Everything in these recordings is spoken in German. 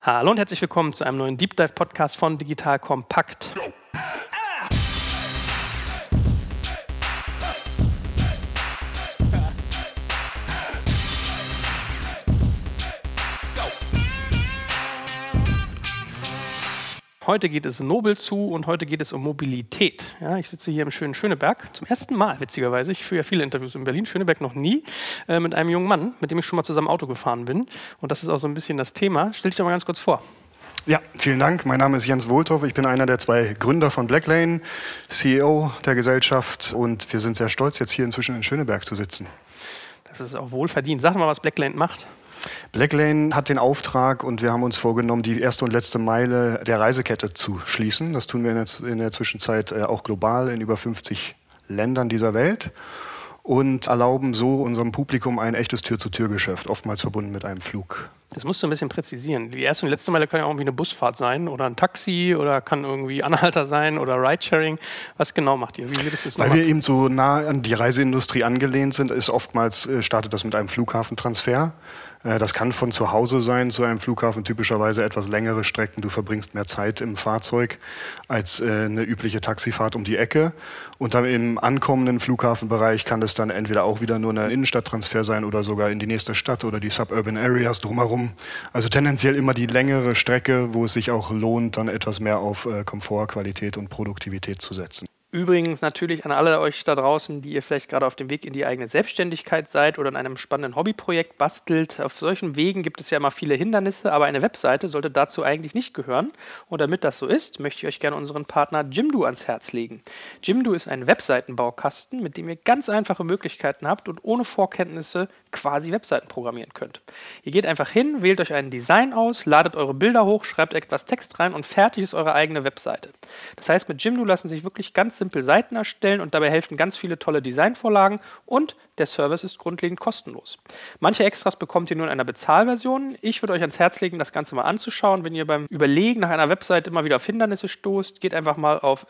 Hallo und herzlich willkommen zu einem neuen Deep Dive Podcast von Digital Kompakt. Heute geht es nobel zu und heute geht es um Mobilität. Ja, ich sitze hier im schönen Schöneberg, zum ersten Mal witzigerweise. Ich führe ja viele Interviews in Berlin, Schöneberg noch nie, mit einem jungen Mann, mit dem ich schon mal zusammen Auto gefahren bin. Und das ist auch so ein bisschen das Thema. Stell dich doch mal ganz kurz vor. Ja, vielen Dank. Mein Name ist Jens Wohlthoff. Ich bin einer der zwei Gründer von Blacklane, CEO der Gesellschaft. Und wir sind sehr stolz, jetzt hier inzwischen in Schöneberg zu sitzen. Das ist auch wohlverdient. Sag mal, was Blacklane macht. Blacklane hat den Auftrag und wir haben uns vorgenommen, die erste und letzte Meile der Reisekette zu schließen. Das tun wir in der Zwischenzeit auch global in über 50 Ländern dieser Welt und erlauben so unserem Publikum ein echtes Tür-zu-Tür-Geschäft, oftmals verbunden mit einem Flug. Das musst du ein bisschen präzisieren. Die erste und letzte Meile kann ja auch irgendwie eine Busfahrt sein oder ein Taxi oder kann irgendwie Anhalter sein oder Ridesharing. Was genau macht ihr? Wie würdest du es Weil wir eben so nah an die Reiseindustrie angelehnt sind, startet das mit einem Flughafentransfer. Das kann von zu Hause sein zu einem Flughafen, typischerweise etwas längere Strecken. Du verbringst mehr Zeit im Fahrzeug als eine übliche Taxifahrt um die Ecke. Und dann im ankommenden Flughafenbereich kann das dann entweder auch wieder nur ein Innenstadttransfer sein oder sogar in die nächste Stadt oder die Suburban Areas drumherum. Also tendenziell immer die längere Strecke, wo es sich auch lohnt, dann etwas mehr auf Komfort, Qualität und Produktivität zu setzen. Übrigens natürlich an alle euch da draußen, die ihr vielleicht gerade auf dem Weg in die eigene Selbstständigkeit seid oder in einem spannenden Hobbyprojekt bastelt. Auf solchen Wegen gibt es ja immer viele Hindernisse, aber eine Webseite sollte dazu eigentlich nicht gehören. Und damit das so ist, möchte ich euch gerne unseren Partner Jimdo ans Herz legen. Jimdo ist ein Webseitenbaukasten, mit dem ihr ganz einfache Möglichkeiten habt und ohne Vorkenntnisse quasi Webseiten programmieren könnt. Ihr geht einfach hin, wählt euch ein Design aus, ladet eure Bilder hoch, schreibt etwas Text rein und fertig ist eure eigene Webseite. Das heißt, mit Jimdo lassen sich wirklich ganz simpel Seiten erstellen und dabei helfen ganz viele tolle Designvorlagen und der Service ist grundlegend kostenlos. Manche Extras bekommt ihr nur in einer Bezahlversion. Ich würde euch ans Herz legen, das Ganze mal anzuschauen. Wenn ihr beim Überlegen nach einer Website immer wieder auf Hindernisse stoßt, geht einfach mal auf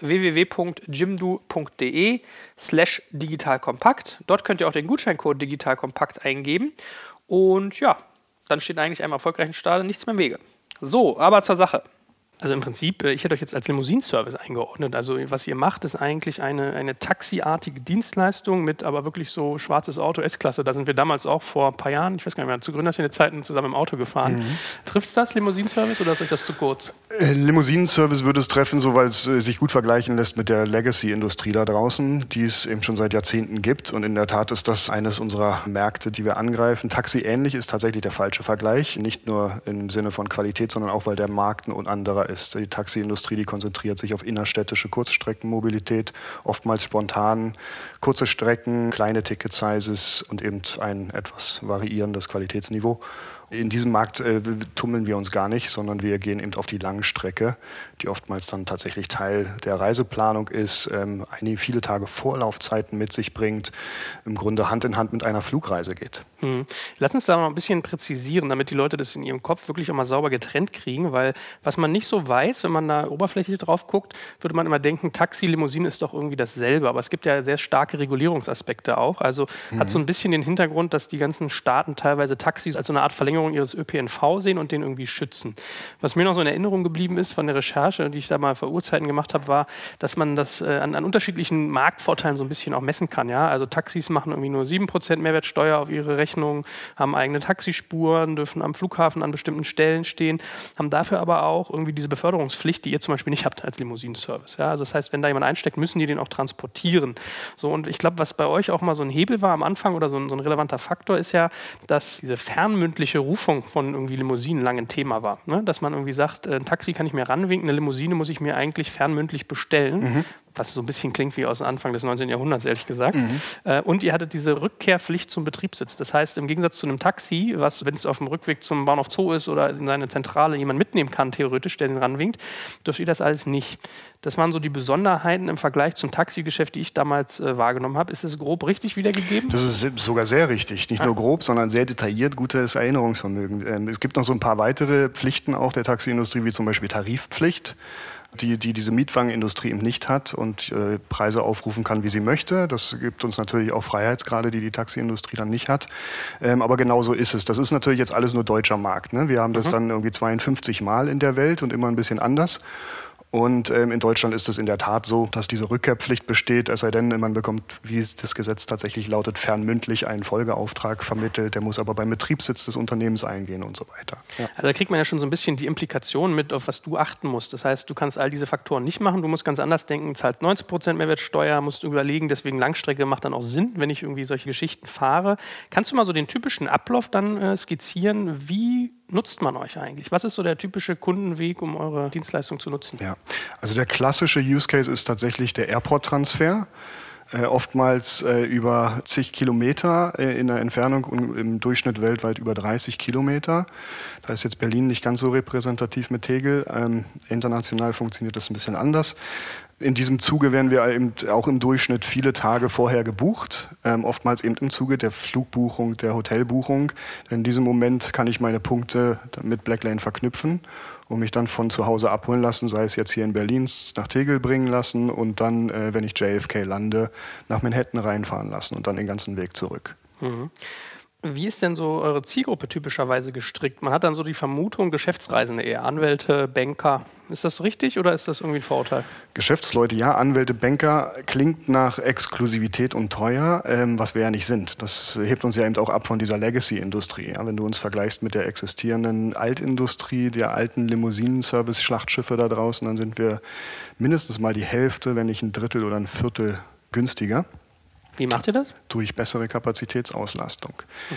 www.jimdo.de/digitalkompakt. Dort könnt ihr auch den Gutscheincode digitalkompakt eingeben und ja, dann steht eigentlich einem erfolgreichen Start nichts mehr im Wege. So, aber zur Sache. Also im Prinzip, ich hätte euch jetzt als Limousinenservice eingeordnet. Also was ihr macht, ist eigentlich eine taxiartige Dienstleistung mit aber wirklich so schwarzes Auto, S-Klasse. Da sind wir damals auch vor ein paar Jahren, ich weiß gar nicht mehr, zu Gründerszene-Zeiten zusammen im Auto gefahren. Trifft es das, Limousinenservice, oder ist euch das zu kurz? Limousinenservice würde es treffen, so weil es sich gut vergleichen lässt mit der Legacy-Industrie da draußen, die es eben schon seit Jahrzehnten gibt. Und in der Tat ist das eines unserer Märkte, die wir angreifen. Taxi-ähnlich ist tatsächlich der falsche Vergleich. Nicht nur im Sinne von Qualität, sondern auch, weil der Markt ein anderer ist. Die Taxiindustrie, die konzentriert sich auf innerstädtische Kurzstreckenmobilität, oftmals spontan, kurze Strecken, kleine Ticket-Sizes und eben ein etwas variierendes Qualitätsniveau. In diesem Markt tummeln wir uns gar nicht, sondern wir gehen eben auf die Langstrecke, die oftmals dann tatsächlich Teil der Reiseplanung ist, viele Tage Vorlaufzeiten mit sich bringt, im Grunde Hand in Hand mit einer Flugreise geht. Lass uns da noch ein bisschen präzisieren, damit die Leute das in ihrem Kopf wirklich auch mal sauber getrennt kriegen, weil was man nicht so weiß, wenn man da oberflächlich drauf guckt, würde man immer denken, Taxi, Limousine ist doch irgendwie dasselbe, aber es gibt ja sehr starke Regulierungsaspekte auch, also hat so ein bisschen den Hintergrund, dass die ganzen Staaten teilweise Taxis als so eine Art Verlängerung ihres ÖPNV sehen und den irgendwie schützen. Was mir noch so in Erinnerung geblieben ist von der Recherche, die ich da mal vor Urzeiten gemacht habe, war, dass man das an unterschiedlichen Marktvorteilen so ein bisschen auch messen kann. Ja? Also Taxis machen irgendwie nur 7% Mehrwertsteuer auf ihre Rechnung, haben eigene Taxispuren, dürfen am Flughafen an bestimmten Stellen stehen, haben dafür aber auch irgendwie diese Beförderungspflicht, die ihr zum Beispiel nicht habt als Limousinenservice. Ja? Also das heißt, wenn da jemand einsteckt, müssen die den auch transportieren. So, und ich glaube, was bei euch auch mal so ein Hebel war am Anfang oder so ein relevanter Faktor ist ja, dass diese fernmündliche Rufung von irgendwie Limousinen lange ein Thema war. Ne? Dass man irgendwie sagt, ein Taxi kann ich mir ranwinken, eine Limousine muss ich mir eigentlich fernmündlich bestellen. Was so ein bisschen klingt wie aus Anfang des 19. Jahrhunderts, ehrlich gesagt. Und ihr hattet diese Rückkehrpflicht zum Betriebssitz. Das heißt, im Gegensatz zu einem Taxi, was, wenn es auf dem Rückweg zum Bahnhof Zoo ist oder in seine Zentrale jemand mitnehmen kann, theoretisch, der den ranwinkt, dürft ihr das alles nicht. Das waren so die Besonderheiten im Vergleich zum Taxigeschäft, die ich damals wahrgenommen habe. Ist es grob richtig wiedergegeben? Das ist sogar sehr richtig. Nicht nur grob, sondern sehr detailliert, gutes Erinnerungsvermögen. Es gibt noch so ein paar weitere Pflichten auch der Taxiindustrie, wie zum Beispiel Tarifpflicht, die diese Mietwagenindustrie eben nicht hat und Preise aufrufen kann, wie sie möchte. Das gibt uns natürlich auch Freiheitsgrade, die Taxiindustrie dann nicht hat. Aber genau so ist es. Das ist natürlich jetzt alles nur deutscher Markt. Ne? Wir haben das dann irgendwie 52 Mal in der Welt und immer ein bisschen anders. Und in Deutschland ist es in der Tat so, dass diese Rückkehrpflicht besteht, es sei denn, man bekommt, wie das Gesetz tatsächlich lautet, fernmündlich einen Folgeauftrag vermittelt. Der muss aber beim Betriebssitz des Unternehmens eingehen und so weiter. Ja. Also da kriegt man ja schon so ein bisschen die Implikationen mit, auf was du achten musst. Das heißt, du kannst all diese Faktoren nicht machen, du musst ganz anders denken, zahlst 90% Mehrwertsteuer, musst überlegen, deswegen Langstrecke macht dann auch Sinn, wenn ich irgendwie solche Geschichten fahre. Kannst du mal so den typischen Ablauf dann skizzieren, wie nutzt man euch eigentlich? Was ist so der typische Kundenweg, um eure Dienstleistung zu nutzen? Ja, also der klassische Use Case ist tatsächlich der Airport-Transfer. Oftmals über zig Kilometer in der Entfernung und im Durchschnitt weltweit über 30 Kilometer. Da ist jetzt Berlin nicht ganz so repräsentativ mit Tegel. International funktioniert das ein bisschen anders. In diesem Zuge werden wir eben auch im Durchschnitt viele Tage vorher gebucht, oftmals eben im Zuge der Flugbuchung, der Hotelbuchung. Denn in diesem Moment kann ich meine Punkte mit Blacklane verknüpfen und mich dann von zu Hause abholen lassen, sei es jetzt hier in Berlin nach Tegel bringen lassen und dann, wenn ich JFK lande, nach Manhattan reinfahren lassen und dann den ganzen Weg zurück. Mhm. Wie ist denn so eure Zielgruppe typischerweise gestrickt? Man hat dann so die Vermutung, Geschäftsreisende eher, Anwälte, Banker. Ist das richtig oder ist das irgendwie ein Vorurteil? Geschäftsleute, ja, Anwälte, Banker klingt nach Exklusivität und teuer, was wir ja nicht sind. Das hebt uns ja eben auch ab von dieser Legacy-Industrie. Ja, wenn du uns vergleichst mit der existierenden Altindustrie, der alten Limousinen-Service-Schlachtschiffe da draußen, dann sind wir mindestens mal die Hälfte, wenn nicht ein Drittel oder ein Viertel günstiger. Wie macht ihr das? Durch bessere Kapazitätsauslastung.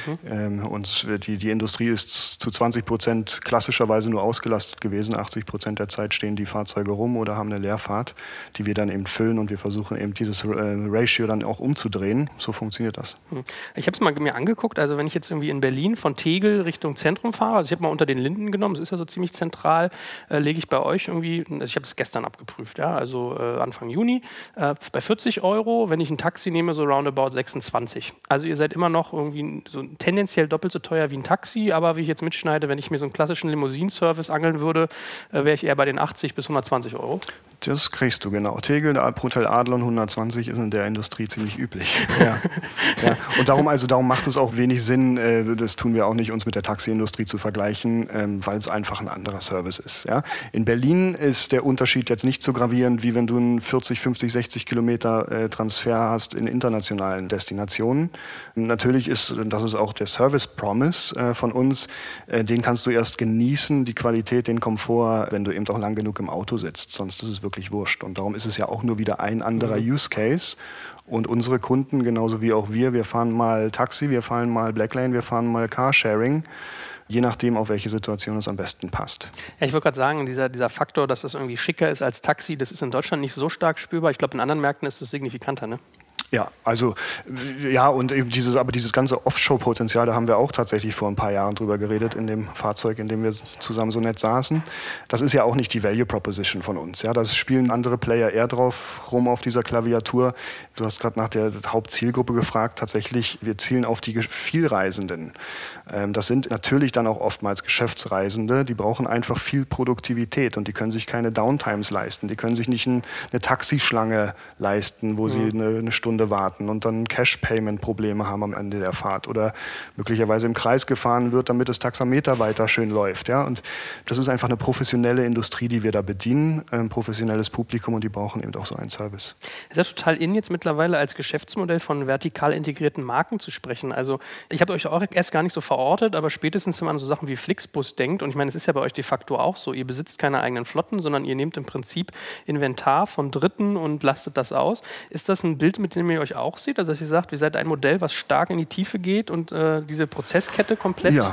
Und die Industrie ist zu 20% klassischerweise nur ausgelastet gewesen. 80% der Zeit stehen die Fahrzeuge rum oder haben eine Leerfahrt, die wir dann eben füllen und wir versuchen eben dieses Ratio dann auch umzudrehen. So funktioniert das. Ich habe es mal mir angeguckt, also wenn ich jetzt irgendwie in Berlin von Tegel Richtung Zentrum fahre, also ich habe mal unter den Linden genommen, es ist ja so ziemlich zentral, lege ich bei euch irgendwie, also ich habe es gestern abgeprüft, ja, also Anfang Juni, bei 40 €, wenn ich ein Taxi nehme, so roundabout 26. Also ihr seid immer noch irgendwie so tendenziell doppelt so teuer wie ein Taxi, aber wie ich jetzt mitschneide, wenn ich mir so einen klassischen Limousinenservice angeln würde, wäre ich eher bei den 80 bis 120 €. Das kriegst du, genau. Tegel, Hotel Adlon 120 ist in der Industrie ziemlich üblich. Ja. Ja. Und darum macht es auch wenig Sinn, das tun wir auch nicht, uns mit der Taxiindustrie zu vergleichen, weil es einfach ein anderer Service ist. Ja. In Berlin ist der Unterschied jetzt nicht so gravierend, wie wenn du einen 40, 50, 60 Kilometer Transfer hast in internationalen Destinationen. Natürlich das ist auch der Service Promise von uns, den kannst du erst genießen, die Qualität, den Komfort, wenn du eben auch lang genug im Auto sitzt, sonst ist es wirklich wurscht. Und darum ist es ja auch nur wieder ein anderer Use Case. Und unsere Kunden, genauso wie auch wir fahren mal Taxi, wir fahren mal Blacklane, wir fahren mal Carsharing, je nachdem, auf welche Situation es am besten passt. Ja, ich wollte gerade sagen, dieser Faktor, dass das irgendwie schicker ist als Taxi, das ist in Deutschland nicht so stark spürbar. Ich glaube, in anderen Märkten ist es signifikanter, ne? Ja, also ja, und eben dieses ganze Offshore-Potenzial, da haben wir auch tatsächlich vor ein paar Jahren drüber geredet in dem Fahrzeug, in dem wir zusammen so nett saßen. Das ist ja auch nicht die Value Proposition von uns. Ja, das spielen andere Player eher drauf rum auf dieser Klaviatur. Du hast gerade nach der Hauptzielgruppe gefragt. Tatsächlich, wir zielen auf die Vielreisenden. Das sind natürlich dann auch oftmals Geschäftsreisende, die brauchen einfach viel Produktivität und die können sich keine Downtimes leisten. Die können sich nicht eine Taxischlange leisten, wo sie eine Stunde warten und dann Cash-Payment-Probleme haben am Ende der Fahrt oder möglicherweise im Kreis gefahren wird, damit das Taxameter weiter schön läuft. Ja? Und das ist einfach eine professionelle Industrie, die wir da bedienen, ein professionelles Publikum und die brauchen eben auch so einen Service. Es ist ja total in, jetzt mittlerweile als Geschäftsmodell von vertikal integrierten Marken zu sprechen. Also ich habe euch auch erst gar nicht so verortet, aber spätestens, wenn man an so Sachen wie Flixbus denkt, und ich meine, es ist ja bei euch de facto auch so, ihr besitzt keine eigenen Flotten, sondern ihr nehmt im Prinzip Inventar von Dritten und lastet das aus. Ist das ein Bild, mit dem ihr euch auch seht? Also dass ihr sagt, ihr seid ein Modell, was stark in die Tiefe geht und diese Prozesskette komplett... Ja.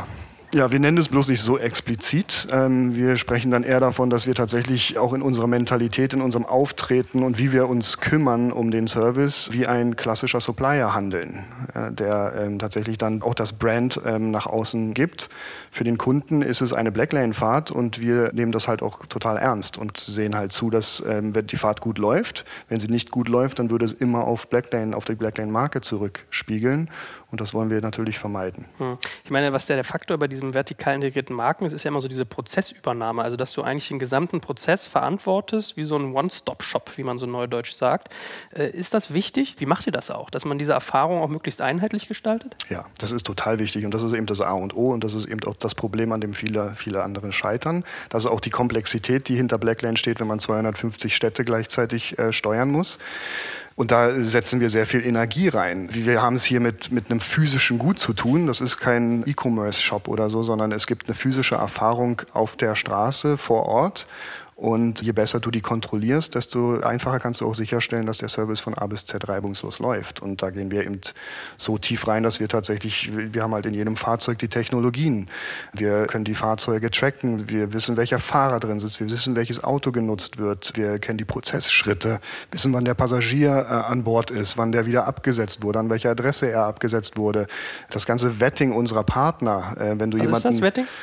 Ja, wir nennen es bloß nicht so explizit. Wir sprechen dann eher davon, dass wir tatsächlich auch in unserer Mentalität, in unserem Auftreten und wie wir uns kümmern um den Service, wie ein klassischer Supplier handeln, der tatsächlich dann auch das Brand nach außen gibt. Für den Kunden ist es eine Blacklane-Fahrt und wir nehmen das halt auch total ernst und sehen halt zu, dass wenn die Fahrt gut läuft, wenn sie nicht gut läuft, dann würde es immer auf die Blacklane-Marke zurückspiegeln. Und das wollen wir natürlich vermeiden. Ich meine, was der Faktor bei diesem vertikal integrierten Marken ist ja immer so diese Prozessübernahme. Also, dass du eigentlich den gesamten Prozess verantwortest, wie so ein One-Stop-Shop, wie man so neudeutsch sagt. Ist das wichtig? Wie macht ihr das auch? Dass man diese Erfahrung auch möglichst einheitlich gestaltet? Ja, das ist total wichtig. Und das ist eben das A und O. Und das ist eben auch das Problem, an dem viele andere scheitern. Das ist auch die Komplexität, die hinter Blacklane steht, wenn man 250 Städte gleichzeitig steuern muss. Und da setzen wir sehr viel Energie rein. Wir haben es hier mit einem physischen Gut zu tun. Das ist kein E-Commerce-Shop oder so, sondern es gibt eine physische Erfahrung auf der Straße vor Ort. Und je besser du die kontrollierst, desto einfacher kannst du auch sicherstellen, dass der Service von A bis Z reibungslos läuft. Und da gehen wir eben so tief rein, dass wir haben halt in jedem Fahrzeug die Technologien. Wir können die Fahrzeuge tracken, wir wissen, welcher Fahrer drin sitzt, wir wissen, welches Auto genutzt wird, wir kennen die Prozessschritte, wissen, wann der Passagier an Bord ist, wann der wieder abgesetzt wurde, an welcher Adresse er abgesetzt wurde. Das ganze Vetting unserer Partner, wenn du Was ist das Vetting?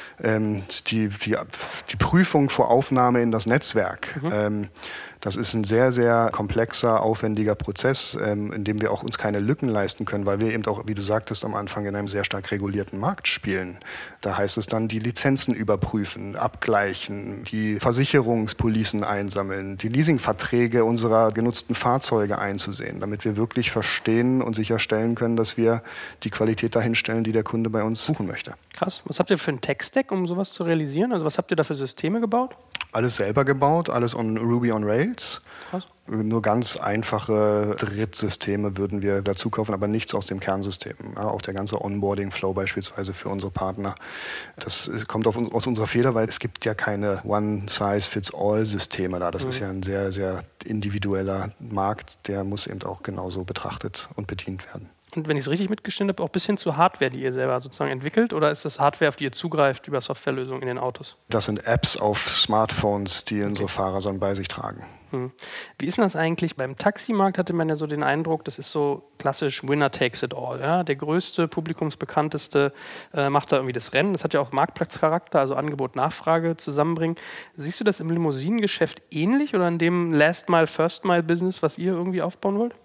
Die Prüfung vor Aufnahme in das Netzwerk. Das ist ein sehr, sehr komplexer, aufwendiger Prozess, in dem wir auch uns keine Lücken leisten können, weil wir eben auch, wie du sagtest, am Anfang in einem sehr stark regulierten Markt spielen. Da heißt es dann, die Lizenzen überprüfen, abgleichen, die Versicherungspolicen einsammeln, die Leasingverträge unserer genutzten Fahrzeuge einzusehen, damit wir wirklich verstehen und sicherstellen können, dass wir die Qualität dahin stellen, die der Kunde bei uns suchen möchte. Krass. Was habt ihr für einen Tech-Stack, um sowas zu realisieren? Also was habt ihr da für Systeme gebaut? Alles selber gebaut, alles on Ruby on Rails. Krass. Nur ganz einfache Drittsysteme würden wir dazu kaufen, aber nichts aus dem Kernsystem. Ja, auch der ganze Onboarding-Flow beispielsweise für unsere Partner. Das kommt aus unserer Feder, weil es gibt ja keine One-Size-Fits-All-Systeme da. Das ist ja ein sehr, sehr individueller Markt, der muss eben auch genauso betrachtet und bedient werden. Und wenn ich es richtig mitgeschnitten habe, auch bis hin zu Hardware, die ihr selber sozusagen entwickelt? Oder ist das Hardware, auf die ihr zugreift über Softwarelösungen in den Autos? Das sind Apps auf Smartphones, die unsere Fahrer so bei sich tragen. Wie ist denn das eigentlich? Beim Taximarkt hatte man ja so den Eindruck, das ist so klassisch Winner takes it all. Ja? Der größte, publikumsbekannteste macht da irgendwie das Rennen. Das hat ja auch Marktplatzcharakter, also Angebot, Nachfrage zusammenbringen. Siehst du das im Limousinengeschäft ähnlich oder in dem Last-Mile, First-Mile-Business, was ihr irgendwie aufbauen wollt?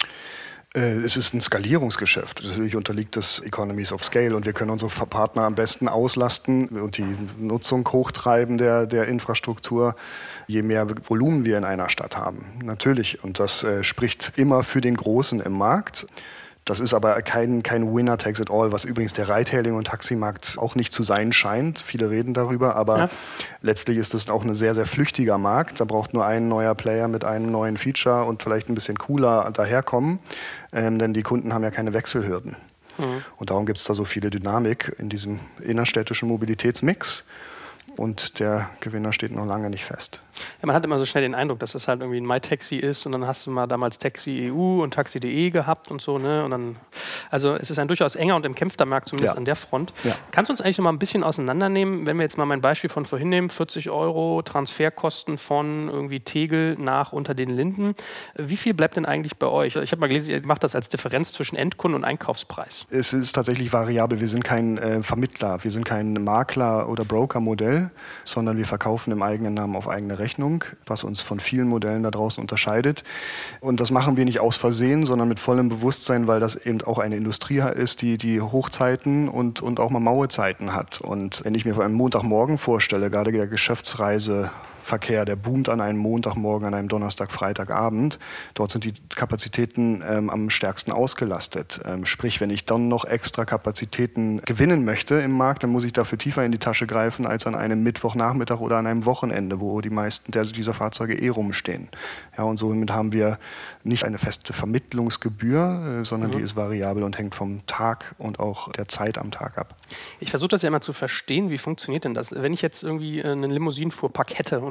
Es ist ein Skalierungsgeschäft. Natürlich unterliegt das Economies of Scale und wir können unsere Partner am besten auslasten und die Nutzung hochtreiben der Infrastruktur, je mehr Volumen wir in einer Stadt haben. Natürlich. Und das spricht immer für den Großen im Markt. Das ist aber kein Winner takes it all, was übrigens der Ride-Hailing- und Taximarkt auch nicht zu sein scheint. Viele reden darüber, aber letztlich ist es auch ein sehr, sehr flüchtiger Markt. Da braucht nur ein neuer Player mit einem neuen Feature und vielleicht ein bisschen cooler daherkommen, denn die Kunden haben ja keine Wechselhürden. Und darum gibt es da so viele Dynamik in diesem innerstädtischen Mobilitätsmix. Und der Gewinner steht noch lange nicht fest. Ja, man hat immer so schnell den Eindruck, dass das halt irgendwie ein MyTaxi ist und dann hast du mal damals Taxi EU und Taxi.de gehabt und so. Ne? Und dann, also es ist ein durchaus enger und umkämpfter Markt, zumindest an der Front. Ja. Kannst du uns eigentlich noch mal ein bisschen auseinandernehmen, wenn wir jetzt mal mein Beispiel von vorhin nehmen, 40 € Transferkosten von irgendwie Tegel nach unter den Linden. Wie viel bleibt denn eigentlich bei euch? Ich habe mal gelesen, ihr macht das als Differenz zwischen Endkunden und Einkaufspreis. Es ist tatsächlich variabel. Wir sind kein Vermittler, wir sind kein Makler- oder Broker-Modell, sondern wir verkaufen im eigenen Namen auf eigene Rechnung, was uns von vielen Modellen da draußen unterscheidet. Und das machen wir nicht aus Versehen, sondern mit vollem Bewusstsein, weil das eben auch eine Industrie ist, die Hochzeiten und auch mal Mauezeiten hat. Und wenn ich mir vor einem Montagmorgen vorstelle, gerade der Geschäftsreiseverkehr, der boomt an einem Montagmorgen, an einem Donnerstag, Freitagabend. Dort sind die Kapazitäten am stärksten ausgelastet. Sprich, wenn ich dann noch extra Kapazitäten gewinnen möchte im Markt, dann muss ich dafür tiefer in die Tasche greifen als an einem Mittwochnachmittag oder an einem Wochenende, wo die meisten dieser Fahrzeuge rumstehen. Ja, und somit haben wir nicht eine feste Vermittlungsgebühr, sondern die ist variabel und hängt vom Tag und auch der Zeit am Tag ab. Ich versuche das ja immer zu verstehen, wie funktioniert denn das? Wenn ich jetzt irgendwie einen Limousinenfuhrpark hätte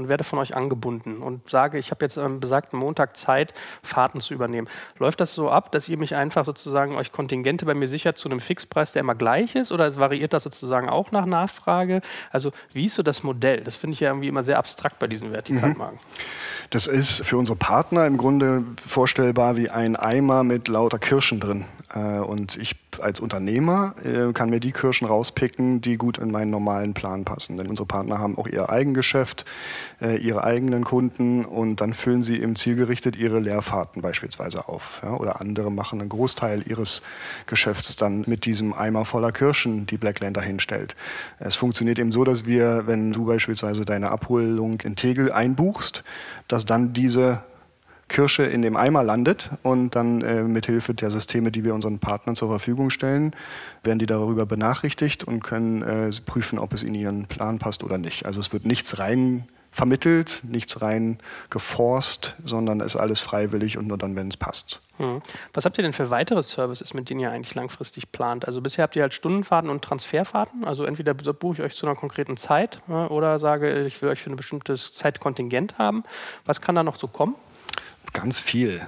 und werde von euch angebunden und sage, ich habe jetzt am besagten Montag Zeit, Fahrten zu übernehmen. Läuft das so ab, dass ihr mich einfach sozusagen euch Kontingente bei mir sichert zu einem Fixpreis, der immer gleich ist, oder variiert das sozusagen auch nach Nachfrage? Also wie ist so das Modell? Das finde ich ja irgendwie immer sehr abstrakt bei diesen Vertikalmarken. Das ist für unsere Partner im Grunde vorstellbar wie ein Eimer mit lauter Kirschen drin. Und ich als Unternehmer kann mir die Kirschen rauspicken, die gut in meinen normalen Plan passen. Denn unsere Partner haben auch ihr Eigengeschäft, ihre eigenen Kunden und dann füllen sie eben zielgerichtet ihre Leerfahrten beispielsweise auf. Ja? Oder andere machen einen Großteil ihres Geschäfts dann mit diesem Eimer voller Kirschen, die Blacklane dahinstellt. Es funktioniert eben so, dass wir, wenn du beispielsweise deine Abholung in Tegel einbuchst, dass dann diese Kirsche in dem Eimer landet und dann mithilfe der Systeme, die wir unseren Partnern zur Verfügung stellen, werden die darüber benachrichtigt und können prüfen, ob es in ihren Plan passt oder nicht. Also es wird nichts rein vermittelt, nichts rein geforst, sondern es ist alles freiwillig und nur dann, wenn es passt. Was habt ihr denn für weitere Services, mit denen ihr eigentlich langfristig plant? Also bisher habt ihr halt Stundenfahrten und Transferfahrten. Also entweder buche ich euch zu einer konkreten Zeit oder sage, ich will euch für ein bestimmtes Zeitkontingent haben. Was kann da noch so kommen? Ganz viel.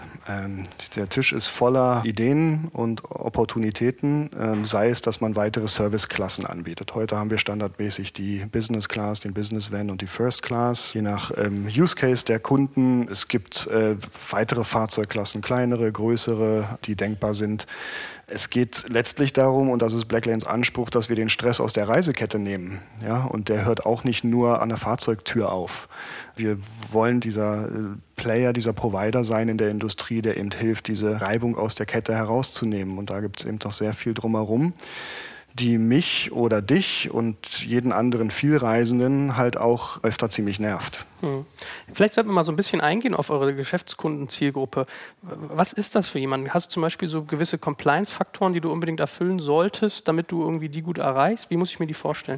Der Tisch ist voller Ideen und Opportunitäten, sei es, dass man weitere Serviceklassen anbietet. Heute haben wir standardmäßig die Business Class, den Business Van und die First Class, je nach Use Case der Kunden. Es gibt weitere Fahrzeugklassen, kleinere, größere, die denkbar sind. Es geht letztlich darum, und das ist Blacklanes Anspruch, dass wir den Stress aus der Reisekette nehmen. Ja? Und der hört auch nicht nur an der Fahrzeugtür auf. Wir wollen dieser Player, dieser Provider sein in der Industrie, der eben hilft, diese Reibung aus der Kette herauszunehmen. Und da gibt es eben doch sehr viel drumherum, die mich oder dich und jeden anderen Vielreisenden halt auch öfter ziemlich nervt. Vielleicht sollten wir mal so ein bisschen eingehen auf eure Geschäftskundenzielgruppe. Was ist das für jemanden? Hast du zum Beispiel so gewisse Compliance-Faktoren, die du unbedingt erfüllen solltest, damit du irgendwie die gut erreichst? Wie muss ich mir die vorstellen?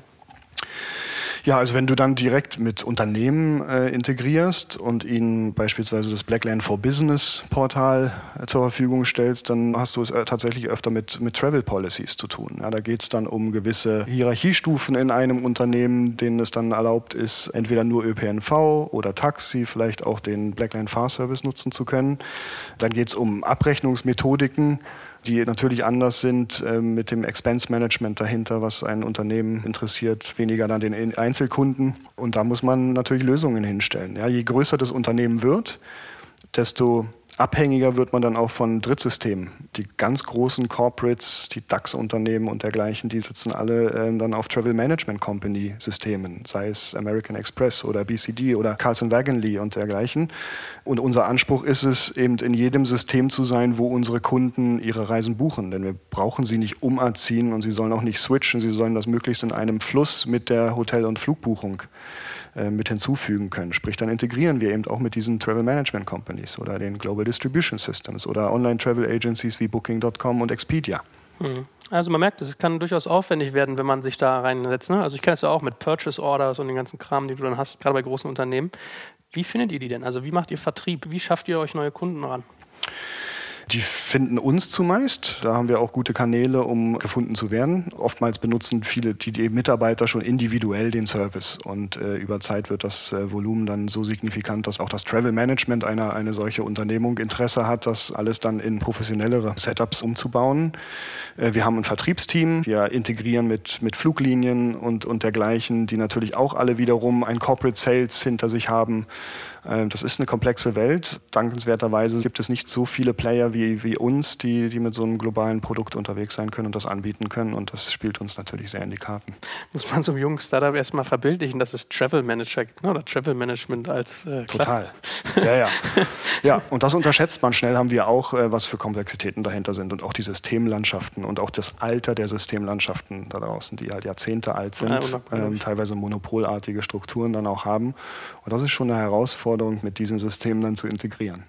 Ja, also wenn du dann direkt mit Unternehmen integrierst und ihnen beispielsweise das Blacklane for Business Portal zur Verfügung stellst, dann hast du es tatsächlich öfter mit Travel Policies zu tun. Ja, da geht es dann um gewisse Hierarchiestufen in einem Unternehmen, denen es dann erlaubt ist, entweder nur ÖPNV oder Taxi, vielleicht auch den Blacklane Fahrservice nutzen zu können. Dann geht es um Abrechnungsmethodiken, die natürlich anders sind mit dem Expense-Management dahinter, was ein Unternehmen interessiert, weniger dann den Einzelkunden. Und da muss man natürlich Lösungen hinstellen. Ja, je größer das Unternehmen wird, desto abhängiger wird man dann auch von Drittsystemen. Die ganz großen Corporates, die DAX-Unternehmen und dergleichen, die sitzen alle dann auf Travel Management Company Systemen, sei es American Express oder BCD oder Carlson Wagonlit und dergleichen. Und unser Anspruch ist es, eben in jedem System zu sein, wo unsere Kunden ihre Reisen buchen. Denn wir brauchen sie nicht umerziehen und sie sollen auch nicht switchen. Sie sollen das möglichst in einem Fluss mit der Hotel- und Flugbuchung mit hinzufügen können. Sprich, dann integrieren wir eben auch mit diesen Travel Management Companies oder den Global Distribution Systems oder Online-Travel Agencies wie Booking.com und Expedia. Also man merkt, es kann durchaus aufwendig werden, wenn man sich da reinsetzt. Ne? Also ich kenne es ja auch mit Purchase Orders und den ganzen Kram, die du dann hast, gerade bei großen Unternehmen. Wie findet ihr die denn? Also wie macht ihr Vertrieb? Wie schafft ihr euch neue Kunden ran? Die finden uns zumeist. Da haben wir auch gute Kanäle, um gefunden zu werden. Oftmals benutzen viele die Mitarbeiter schon individuell den Service. Und über Zeit wird das Volumen dann so signifikant, dass auch das Travel Management eine solche Unternehmung Interesse hat, das alles dann in professionellere Setups umzubauen. Wir haben ein Vertriebsteam. Wir integrieren mit Fluglinien und dergleichen, die natürlich auch alle wiederum ein Corporate Sales hinter sich haben. Das ist eine komplexe Welt. Dankenswerterweise gibt es nicht so viele Player wie uns, die mit so einem globalen Produkt unterwegs sein können und das anbieten können. Und das spielt uns natürlich sehr in die Karten. Muss man so einem jungen Startup erstmal verbildlichen, dass es Travel Manager gibt, ne? Oder Travel Management als Total. Ja. Ja, und das unterschätzt man schnell, haben wir auch, was für Komplexitäten dahinter sind. Und auch die Systemlandschaften und auch das Alter der Systemlandschaften da draußen, die halt Jahrzehnte alt sind, teilweise monopolartige Strukturen dann auch haben. Und das ist schon eine Herausforderung, mit diesen Systemen dann zu integrieren.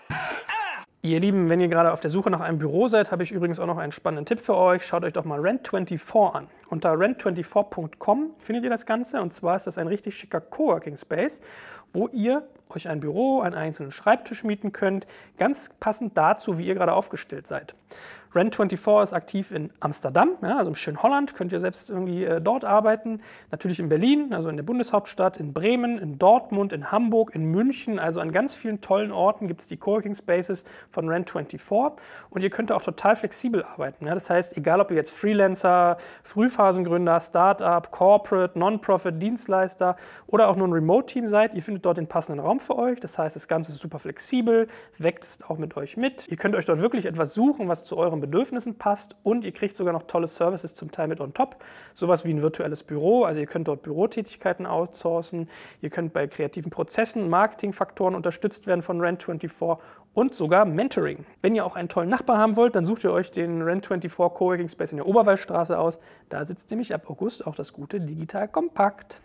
Ihr Lieben, wenn ihr gerade auf der Suche nach einem Büro seid, habe ich übrigens auch noch einen spannenden Tipp für euch. Schaut euch doch mal Rent24 an. Unter rent24.com findet ihr das Ganze. Und zwar ist das ein richtig schicker Coworking Space, wo ihr euch ein Büro, einen einzelnen Schreibtisch mieten könnt, ganz passend dazu, wie ihr gerade aufgestellt seid. Rent24 ist aktiv in Amsterdam, ja, also im schönen Holland, könnt ihr selbst irgendwie dort arbeiten. Natürlich in Berlin, also in der Bundeshauptstadt, in Bremen, in Dortmund, in Hamburg, in München, also an ganz vielen tollen Orten gibt es die Coworking Spaces von Rent24 und ihr könnt auch total flexibel arbeiten. Ja. Das heißt, egal ob ihr jetzt Freelancer, Frühphasengründer, Startup, Corporate, Non-Profit, Dienstleister oder auch nur ein Remote-Team seid, ihr findet dort den passenden Raum für euch. Das heißt, das Ganze ist super flexibel, wächst auch mit euch mit. Ihr könnt euch dort wirklich etwas suchen, was zu euren Bedürfnissen passt und ihr kriegt sogar noch tolle Services zum Teil mit on top. Sowas wie ein virtuelles Büro, also ihr könnt dort Bürotätigkeiten outsourcen, ihr könnt bei kreativen Prozessen, Marketingfaktoren unterstützt werden von Rent24 und sogar Mentoring. Wenn ihr auch einen tollen Nachbar haben wollt, dann sucht ihr euch den Rent24 Coworking Space in der Oberwaldstraße aus. Da sitzt nämlich ab August auch das gute Digital Compact.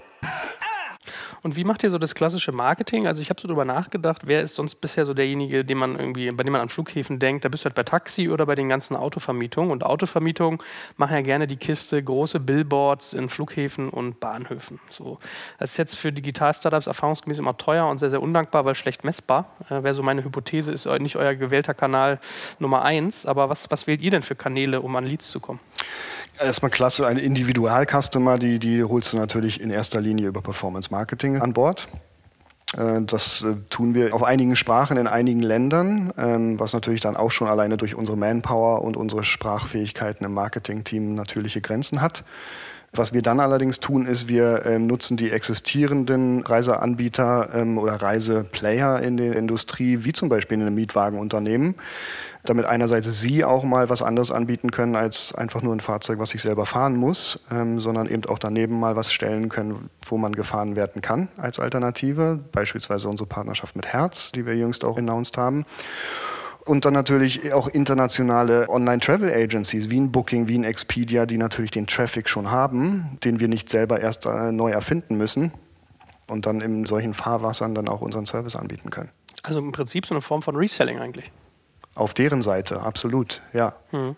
Und wie macht ihr so das klassische Marketing? Also ich habe so drüber nachgedacht, wer ist sonst bisher so derjenige, bei dem man an Flughäfen denkt, da bist du halt bei Taxi oder bei den ganzen Autovermietungen. Und Autovermietungen machen ja gerne die Kiste, große Billboards in Flughäfen und Bahnhöfen. So. Das ist jetzt für Digital-Startups erfahrungsgemäß immer teuer und sehr, sehr undankbar, weil schlecht messbar. Wäre so meine Hypothese, ist nicht euer gewählter Kanal Nummer 1. Aber was wählt ihr denn für Kanäle, um an Leads zu kommen? Erstmal klasse, eine Individual-Customer, die holst du natürlich in erster Linie über Performance-Marketing an Bord. Das tun wir auf einigen Sprachen in einigen Ländern, was natürlich dann auch schon alleine durch unsere Manpower und unsere Sprachfähigkeiten im Marketing-Team natürliche Grenzen hat. Was wir dann allerdings tun, ist, wir nutzen die existierenden Reiseanbieter oder Reiseplayer in der Industrie, wie zum Beispiel in einem Mietwagenunternehmen, damit einerseits sie auch mal was anderes anbieten können als einfach nur ein Fahrzeug, was ich selber fahren muss, sondern eben auch daneben mal was stellen können, wo man gefahren werden kann als Alternative. Beispielsweise unsere Partnerschaft mit Hertz, die wir jüngst auch announced haben. Und dann natürlich auch internationale Online-Travel-Agencies wie ein Booking, wie ein Expedia, die natürlich den Traffic schon haben, den wir nicht selber erst neu erfinden müssen und dann in solchen Fahrwassern dann auch unseren Service anbieten können. Also im Prinzip so eine Form von Reselling eigentlich. Auf deren Seite, absolut, ja.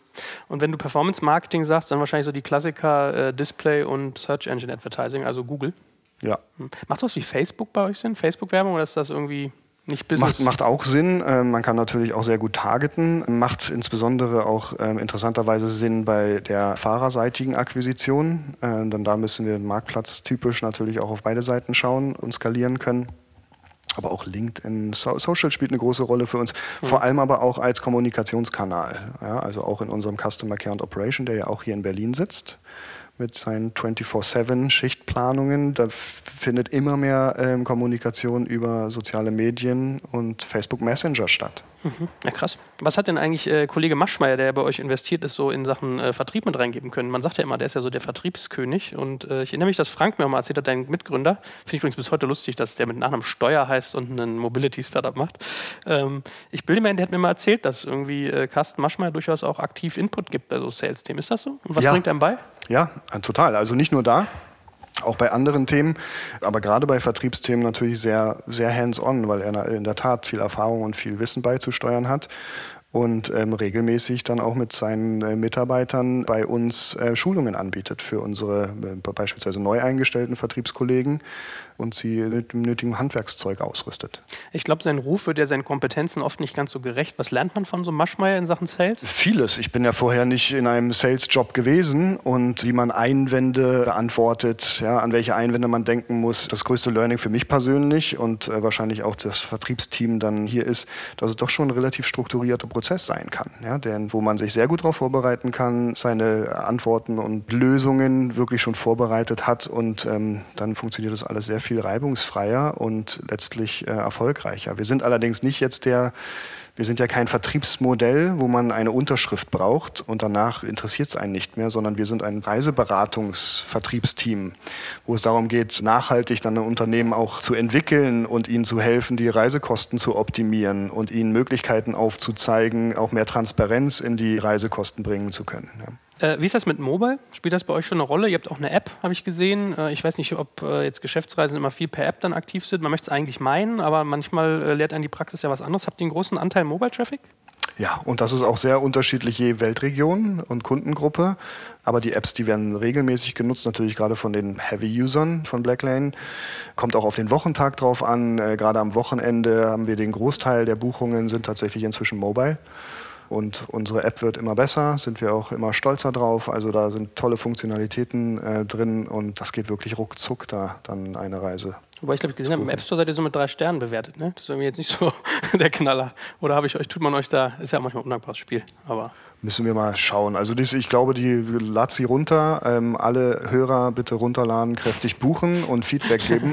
Und wenn du Performance-Marketing sagst, dann wahrscheinlich so die Klassiker Display und Search Engine Advertising, also Google. Ja. Macht das wie Facebook bei euch Sinn? Facebook-Werbung oder ist das irgendwie nicht Business? Macht auch Sinn. Man kann natürlich auch sehr gut targeten. Macht insbesondere auch interessanterweise Sinn bei der fahrerseitigen Akquisition. Denn da müssen wir marktplatztypisch natürlich auch auf beide Seiten schauen und skalieren können. Aber auch LinkedIn, Social spielt eine große Rolle für uns, vor allem aber auch als Kommunikationskanal. Ja, also auch in unserem Customer Care and Operation, der ja auch hier in Berlin sitzt, mit seinen 24/7-Schichtplanungen. Da findet immer mehr Kommunikation über soziale Medien und Facebook Messenger statt. Ja, krass. Was hat denn eigentlich Kollege Maschmeyer, der bei euch investiert ist, so in Sachen Vertrieb mit reingeben können? Man sagt ja immer, der ist ja so der Vertriebskönig. Und ich erinnere mich, dass Frank mir mal erzählt hat, dein Mitgründer, finde ich übrigens bis heute lustig, dass der mit Nachnamen Steuer heißt und einen Mobility-Startup macht. Ich bilde mir ein, der hat mir mal erzählt, dass irgendwie Carsten Maschmeyer durchaus auch aktiv Input gibt bei so Sales-Themen. Ist das so? Und was bringt einem bei? Ja, total. Also nicht nur da. Auch bei anderen Themen, aber gerade bei Vertriebsthemen natürlich sehr, sehr hands-on, weil er in der Tat viel Erfahrung und viel Wissen beizusteuern hat und regelmäßig dann auch mit seinen Mitarbeitern bei uns Schulungen anbietet für unsere beispielsweise neu eingestellten Vertriebskollegen und sie mit dem nötigen Handwerkszeug ausrüstet. Ich glaube, sein Ruf wird ja seinen Kompetenzen oft nicht ganz so gerecht. Was lernt man von so einem Maschmeyer in Sachen Sales? Vieles. Ich bin ja vorher nicht in einem Sales-Job gewesen und wie man Einwände beantwortet, ja, an welche Einwände man denken muss. Das größte Learning für mich persönlich und wahrscheinlich auch das Vertriebsteam dann hier ist, dass es doch schon ein relativ strukturierter Prozess sein kann, ja, wo man sich sehr gut darauf vorbereiten kann, seine Antworten und Lösungen wirklich schon vorbereitet hat und dann funktioniert das alles sehr viel reibungsfreier und letztlich erfolgreicher. Wir sind allerdings nicht jetzt wir sind ja kein Vertriebsmodell, wo man eine Unterschrift braucht und danach interessiert es einen nicht mehr, sondern wir sind ein Reiseberatungs-Vertriebsteam, wo es darum geht, nachhaltig dann ein Unternehmen auch zu entwickeln und ihnen zu helfen, die Reisekosten zu optimieren und ihnen Möglichkeiten aufzuzeigen, auch mehr Transparenz in die Reisekosten bringen zu können. Ja. Wie ist das mit Mobile? Spielt das bei euch schon eine Rolle? Ihr habt auch eine App, habe ich gesehen. Ich weiß nicht, ob jetzt Geschäftsreisen immer viel per App dann aktiv sind. Man möchte es eigentlich meinen, aber manchmal lehrt einen die Praxis ja was anderes. Habt ihr einen großen Anteil Mobile-Traffic? Ja, und das ist auch sehr unterschiedlich je Weltregion und Kundengruppe. Aber die Apps, die werden regelmäßig genutzt, natürlich gerade von den Heavy-Usern von Blacklane. Kommt auch auf den Wochentag drauf an. Gerade am Wochenende haben wir den Großteil der Buchungen sind tatsächlich inzwischen mobile. Und unsere App wird immer besser, sind wir auch immer stolzer drauf. Also da sind tolle Funktionalitäten drin und das geht wirklich ruckzuck da dann eine Reise. Wobei ich glaube, gesehen habe, im App Store seid ihr so mit 3 Sternen bewertet, ne? Das ist irgendwie jetzt nicht so der Knaller. Oder tut man euch da, ist ja manchmal ein undankbares Spiel, aber... Müssen wir mal schauen. Also ich glaube, lad sie runter. Alle Hörer bitte runterladen, kräftig buchen und Feedback geben.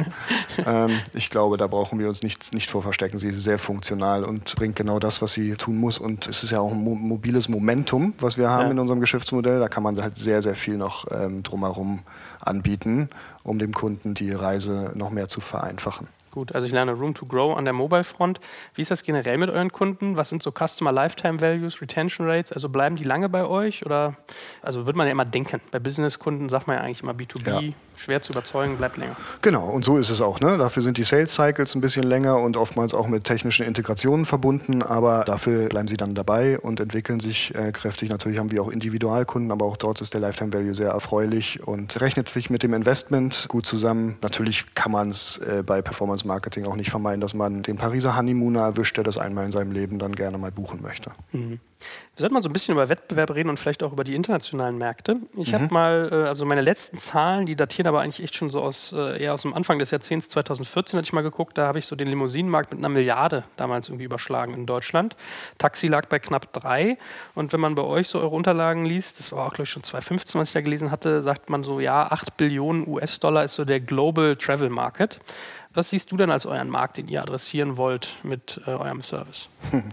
Ich glaube, da brauchen wir uns nicht vor verstecken. Sie ist sehr funktional und bringt genau das, was sie tun muss. Und es ist ja auch ein mobiles Momentum, was wir haben in unserem Geschäftsmodell. Da kann man halt sehr, sehr viel noch drumherum anbieten, um dem Kunden die Reise noch mehr zu vereinfachen. Gut, also ich lerne Room to Grow an der Mobile-Front. Wie ist das generell mit euren Kunden? Was sind so Customer Lifetime Values, Retention Rates? Also bleiben die lange bei euch? Oder, also würde man ja immer denken, bei Business-Kunden sagt man ja eigentlich immer B2B, schwer zu überzeugen, bleibt länger. Genau, und so ist es auch. Ne? Dafür sind die Sales Cycles ein bisschen länger und oftmals auch mit technischen Integrationen verbunden, aber dafür bleiben sie dann dabei und entwickeln sich kräftig. Natürlich haben wir auch Individualkunden, aber auch dort ist der Lifetime Value sehr erfreulich und rechnet sich mit dem Investment gut zusammen. Natürlich kann man es bei Performance Marketing auch nicht vermeiden, dass man den Pariser Honeymooner erwischt, der das einmal in seinem Leben dann gerne mal buchen möchte. Mhm. Wir sollten mal so ein bisschen über Wettbewerb reden und vielleicht auch über die internationalen Märkte. Ich habe mal, also meine letzten Zahlen, die datieren aber eigentlich echt schon so eher aus dem Anfang des Jahrzehnts 2014 hatte ich mal geguckt, da habe ich so den Limousinenmarkt mit 1 Milliarde damals irgendwie überschlagen in Deutschland. Taxi lag bei knapp 3 und wenn man bei euch so eure Unterlagen liest, das war auch glaube ich schon 2015, was ich da gelesen hatte, sagt man so, ja, 8 Billionen US-Dollar ist so der Global Travel Market. Was siehst du denn als euren Markt, den ihr adressieren wollt mit eurem Service?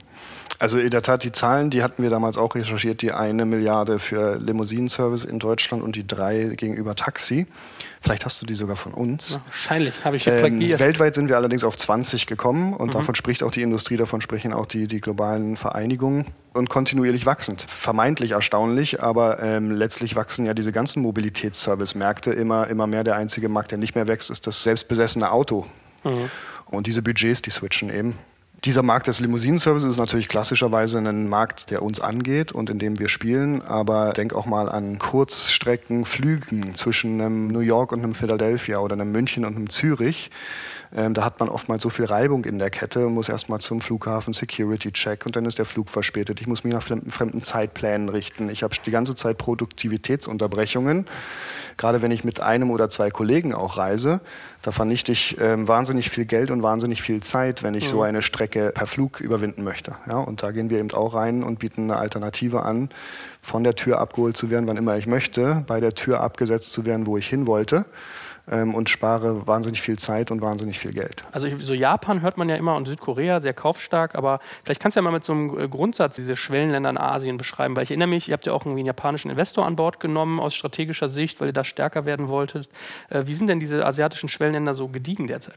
Also in der Tat, die Zahlen, die hatten wir damals auch recherchiert, die 1 Milliarde für Limousinenservice in Deutschland und die 3 gegenüber Taxi. Vielleicht hast du die sogar von uns. Ja, wahrscheinlich, habe ich plagiert. Weltweit sind wir allerdings auf 20 gekommen und davon spricht auch die Industrie, davon sprechen auch die globalen Vereinigungen und kontinuierlich wachsend. Vermeintlich erstaunlich, aber letztlich wachsen ja diese ganzen Mobilitätsservice-Märkte immer mehr. Der einzige Markt, der nicht mehr wächst, ist das selbstbesessene Auto. Und diese Budgets, die switchen eben. Dieser Markt des Limousinenservices ist natürlich klassischerweise ein Markt, der uns angeht und in dem wir spielen. Aber denk auch mal an Kurzstreckenflügen zwischen einem New York und einem Philadelphia oder einem München und einem Zürich. Da hat man oftmals so viel Reibung in der Kette und muss erstmal zum Flughafen, Security-Check und dann ist der Flug verspätet. Ich muss mich nach fremden Zeitplänen richten. Ich habe die ganze Zeit Produktivitätsunterbrechungen. Gerade wenn ich mit einem oder 2 Kollegen auch reise, da vernichte ich wahnsinnig viel Geld und wahnsinnig viel Zeit, wenn ich so eine Strecke per Flug überwinden möchte. Ja, und da gehen wir eben auch rein und bieten eine Alternative an, von der Tür abgeholt zu werden, wann immer ich möchte, bei der Tür abgesetzt zu werden, wo ich hin wollte. Und spare wahnsinnig viel Zeit und wahnsinnig viel Geld. Also so Japan hört man ja immer und Südkorea sehr kaufstark, aber vielleicht kannst du ja mal mit so einem Grundsatz diese Schwellenländer in Asien beschreiben, weil ich erinnere mich, ihr habt ja auch irgendwie einen japanischen Investor an Bord genommen aus strategischer Sicht, weil ihr da stärker werden wolltet. Wie sind denn diese asiatischen Schwellenländer so gediegen derzeit?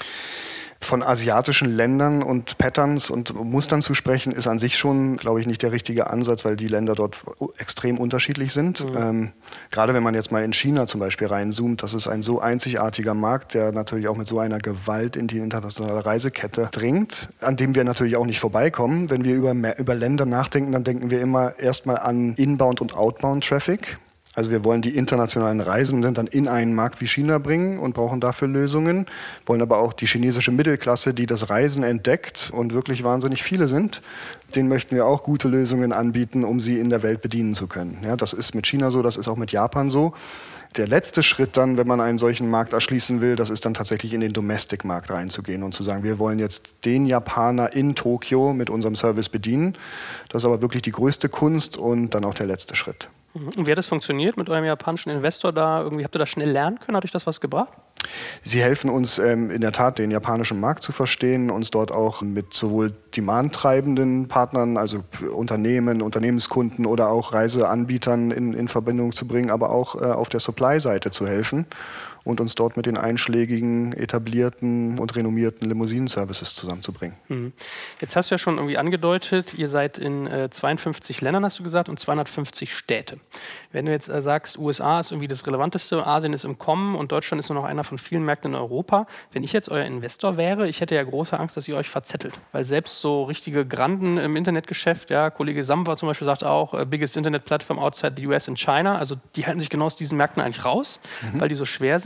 Von asiatischen Ländern und Patterns und Mustern zu sprechen, ist an sich schon, glaube ich, nicht der richtige Ansatz, weil die Länder dort extrem unterschiedlich sind. Gerade wenn man jetzt mal in China zum Beispiel reinzoomt, das ist ein so einzigartiger Markt, der natürlich auch mit so einer Gewalt in die internationale Reisekette dringt, an dem wir natürlich auch nicht vorbeikommen. Wenn wir über Länder nachdenken, dann denken wir immer erstmal an Inbound- und Outbound-Traffic. Also wir wollen die internationalen Reisenden dann in einen Markt wie China bringen und brauchen dafür Lösungen, wollen aber auch die chinesische Mittelklasse, die das Reisen entdeckt und wirklich wahnsinnig viele sind, denen möchten wir auch gute Lösungen anbieten, um sie in der Welt bedienen zu können. Ja, das ist mit China so, das ist auch mit Japan so. Der letzte Schritt dann, wenn man einen solchen Markt erschließen will, das ist dann tatsächlich in den Domestic-Markt reinzugehen und zu sagen, wir wollen jetzt den Japaner in Tokio mit unserem Service bedienen. Das ist aber wirklich die größte Kunst und dann auch der letzte Schritt. Und wie hat das funktioniert mit eurem japanischen Investor da? Irgendwie habt ihr das schnell lernen können? Hat euch das was gebracht? Sie helfen uns in der Tat, den japanischen Markt zu verstehen, uns dort auch mit sowohl demandtreibenden Partnern, also Unternehmen, Unternehmenskunden oder auch Reiseanbietern in Verbindung zu bringen, aber auch auf der Supply-Seite zu helfen und uns dort mit den einschlägigen, etablierten und renommierten Limousinen-Services zusammenzubringen. Jetzt hast du ja schon irgendwie angedeutet, ihr seid in 52 Ländern, hast du gesagt, und 250 Städte. Wenn du jetzt sagst, USA ist irgendwie das Relevanteste, Asien ist im Kommen und Deutschland ist nur noch einer von vielen Märkten in Europa. Wenn ich jetzt euer Investor wäre, ich hätte ja große Angst, dass ihr euch verzettelt. Weil selbst so richtige Granden im Internetgeschäft, ja, Kollege Samwa zum Beispiel sagt auch, biggest Internet Platform outside the US and China, also die halten sich genau aus diesen Märkten eigentlich raus, weil die so schwer sind.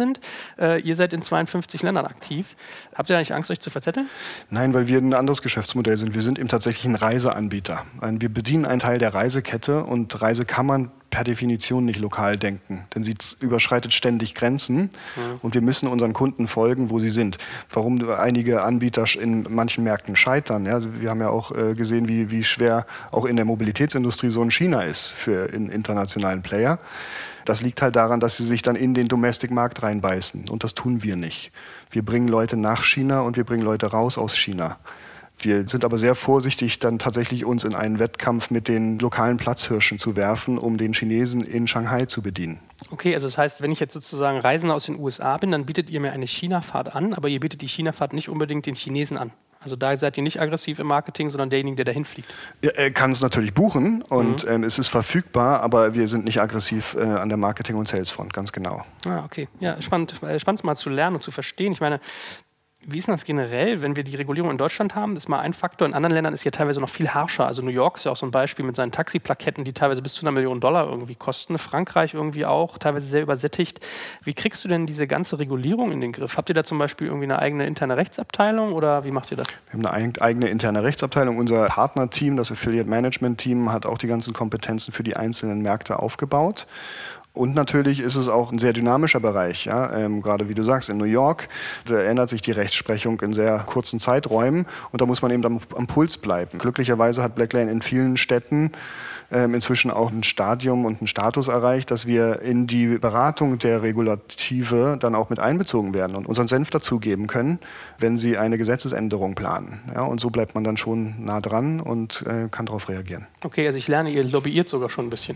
sind. Ihr seid in 52 Ländern aktiv. Habt ihr da nicht Angst, euch zu verzetteln? Nein, weil wir ein anderes Geschäftsmodell sind. Wir sind eben tatsächlich ein Reiseanbieter. Wir bedienen einen Teil der Reisekette und Reise kann man per Definition nicht lokal denken, denn sie überschreitet ständig Grenzen und wir müssen unseren Kunden folgen, wo sie sind. Warum einige Anbieter in manchen Märkten scheitern. Ja, also wir haben ja auch gesehen, wie schwer auch in der Mobilitätsindustrie so ein China ist für einen internationalen Player. Das liegt halt daran, dass sie sich dann in den Domestic-Markt reinbeißen und das tun wir nicht. Wir bringen Leute nach China und wir bringen Leute raus aus China. Wir sind aber sehr vorsichtig, dann tatsächlich uns in einen Wettkampf mit den lokalen Platzhirschen zu werfen, um den Chinesen in Shanghai zu bedienen. Okay, also das heißt, wenn ich jetzt sozusagen Reisender aus den USA bin, dann bietet ihr mir eine China-Fahrt an, aber ihr bietet die China-Fahrt nicht unbedingt den Chinesen an. Also da seid ihr nicht aggressiv im Marketing, sondern derjenige, der dahin fliegt. Er kann es natürlich buchen und es ist verfügbar, aber wir sind nicht aggressiv an der Marketing- und Salesfront, ganz genau. Ah, okay. Ja, spannend mal zu lernen und zu verstehen. Ich meine, wie ist denn das generell, wenn wir die Regulierung in Deutschland haben? Das ist mal ein Faktor. In anderen Ländern ist hier teilweise noch viel harscher. Also New York ist ja auch so ein Beispiel mit seinen Taxiplaketten, die teilweise bis zu $1 Million irgendwie kosten. Frankreich irgendwie auch, teilweise sehr übersättigt. Wie kriegst du denn diese ganze Regulierung in den Griff? Habt ihr da zum Beispiel irgendwie eine eigene interne Rechtsabteilung oder wie macht ihr das? Wir haben eine eigene interne Rechtsabteilung. Unser Partnerteam, das Affiliate Management Team, hat auch die ganzen Kompetenzen für die einzelnen Märkte aufgebaut. Und natürlich ist es auch ein sehr dynamischer Bereich. Ja? Gerade wie du sagst, in New York, da ändert sich die Rechtsprechung in sehr kurzen Zeiträumen und da muss man eben am Puls bleiben. Glücklicherweise hat Blacklane in vielen Städten inzwischen auch ein Stadium und einen Status erreicht, dass wir in die Beratung der Regulative dann auch mit einbezogen werden und unseren Senf dazugeben können, wenn sie eine Gesetzesänderung planen. Ja, und so bleibt man dann schon nah dran und kann darauf reagieren. Okay, also ich lerne, ihr lobbyiert sogar schon ein bisschen.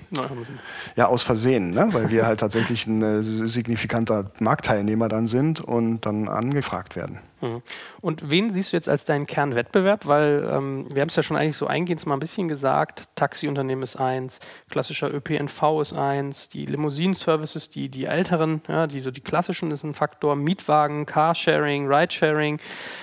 Ja, aus Versehen, ne? Weil wir halt tatsächlich ein signifikanter Marktteilnehmer dann sind und dann angefragt werden. Und wen siehst du jetzt als deinen Kernwettbewerb? Weil wir haben es ja schon eigentlich so eingehend mal ein bisschen gesagt, Taxiunternehmen ist eins, klassischer ÖPNV ist eins, die Limousinen-Services, die älteren, ja, die klassischen ist ein Faktor, Mietwagen, Carsharing, Ridesharing.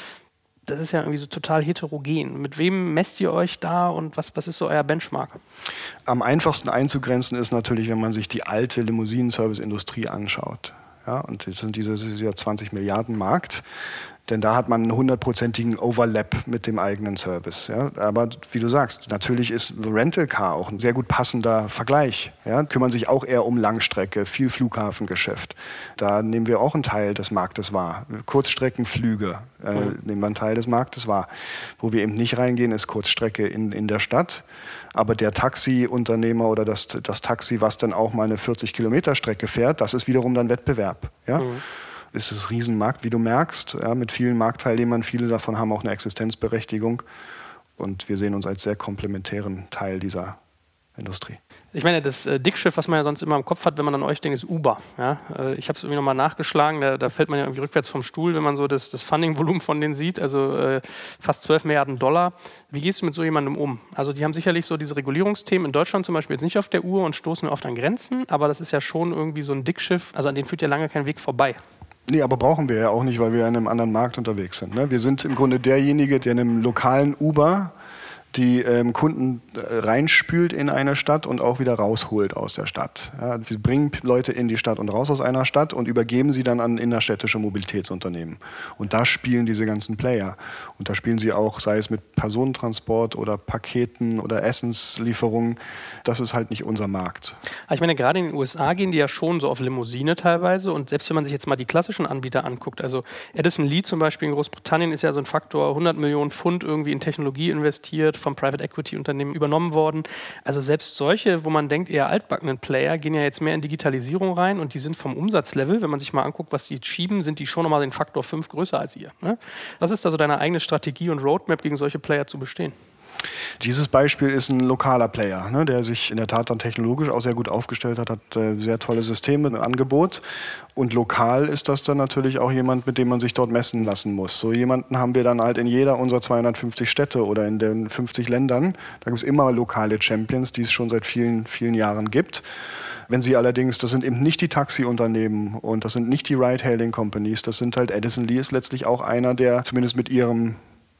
Das ist ja irgendwie so total heterogen. Mit wem messt ihr euch da und was ist so euer Benchmark? Am einfachsten einzugrenzen ist natürlich, wenn man sich die alte Limousinen-Service-Industrie anschaut. Ja, und das sind dieser 20 Milliarden Markt. Denn da hat man einen 100%igen Overlap mit dem eigenen Service. Ja? Aber wie du sagst, natürlich ist Rental Car auch ein sehr gut passender Vergleich. Ja? Kümmern sich auch eher um Langstrecke, viel Flughafengeschäft. Da nehmen wir auch einen Teil des Marktes wahr. Kurzstreckenflüge nehmen wir einen Teil des Marktes wahr. Wo wir eben nicht reingehen, ist Kurzstrecke in der Stadt. Aber der Taxiunternehmer oder das Taxi, was dann auch mal eine 40-Kilometer-Strecke fährt, das ist wiederum dann Wettbewerb. Ja? Ist es ein Riesenmarkt, wie du merkst, ja, mit vielen Marktteilnehmern. Viele davon haben auch eine Existenzberechtigung. Und wir sehen uns als sehr komplementären Teil dieser Industrie. Ich meine, das Dickschiff, was man ja sonst immer im Kopf hat, wenn man an euch denkt, ist Uber. Ja? Ich habe es irgendwie nochmal nachgeschlagen, da fällt man ja irgendwie rückwärts vom Stuhl, wenn man so das Funding-Volumen von denen sieht, also fast $12 Milliarden. Wie gehst du mit so jemandem um? Also die haben sicherlich so diese Regulierungsthemen in Deutschland zum Beispiel jetzt nicht auf der Uhr und stoßen oft an Grenzen, aber das ist ja schon irgendwie so ein Dickschiff, also an dem führt ja lange kein Weg vorbei. Nee, aber brauchen wir ja auch nicht, weil wir in einem anderen Markt unterwegs sind. Ne? Wir sind im Grunde derjenige, der in einem lokalen Uber die Kunden reinspült in eine Stadt und auch wieder rausholt aus der Stadt. Ja, wir bringen Leute in die Stadt und raus aus einer Stadt und übergeben sie dann an innerstädtische Mobilitätsunternehmen. Und da spielen diese ganzen Player. Und da spielen sie auch, sei es mit Personentransport oder Paketen oder Essenslieferungen. Das ist halt nicht unser Markt. Aber ich meine, gerade in den USA gehen die ja schon so auf Limousine teilweise. Und selbst wenn man sich jetzt mal die klassischen Anbieter anguckt, also Edison Lee zum Beispiel in Großbritannien ist ja so ein Faktor 100 Millionen Pfund irgendwie in Technologie investiert, vom Private Equity Unternehmen übernommen worden. Also selbst solche, wo man denkt, eher altbackenen Player, gehen ja jetzt mehr in Digitalisierung rein und die sind vom Umsatzlevel, wenn man sich mal anguckt, was die schieben, sind die schon nochmal den Faktor 5 größer als ihr. Ne? Was ist also deine eigene Strategie und Roadmap, gegen solche Player zu bestehen? Dieses Beispiel ist ein lokaler Player, ne, der sich in der Tat dann technologisch auch sehr gut aufgestellt hat, hat sehr tolle Systeme, ein Angebot. Und lokal ist das dann natürlich auch jemand, mit dem man sich dort messen lassen muss. So jemanden haben wir dann halt in jeder unserer 250 Städte oder in den 50 Ländern. Da gibt es immer lokale Champions, die es schon seit vielen, vielen Jahren gibt. Wenn sie allerdings, das sind eben nicht die Taxiunternehmen und das sind nicht die Ride-Hailing-Companies, das sind halt Edison Lee ist letztlich auch einer, der zumindest mit ihrem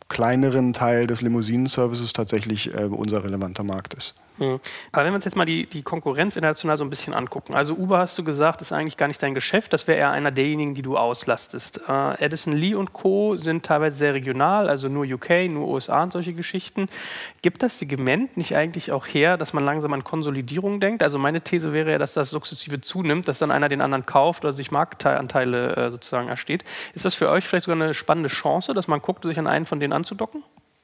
kleineren Teil des Limousinen-Services tatsächlich unser relevanter Markt ist. Aber wenn wir uns jetzt mal die Konkurrenz international so ein bisschen angucken. Also Uber, hast du gesagt, ist eigentlich gar nicht dein Geschäft. Das wäre eher einer derjenigen, die du auslastest. Addison Lee und Co. sind teilweise sehr regional, also nur UK, nur USA und solche Geschichten. Gibt das Segment nicht eigentlich auch her, dass man langsam an Konsolidierung denkt? Also meine These wäre ja, dass das sukzessive zunimmt, dass dann einer den anderen kauft oder sich Marktanteile sozusagen ersteht. Ist das für euch vielleicht sogar eine spannende Chance, dass man guckt, sich an einen von denen anzudocken?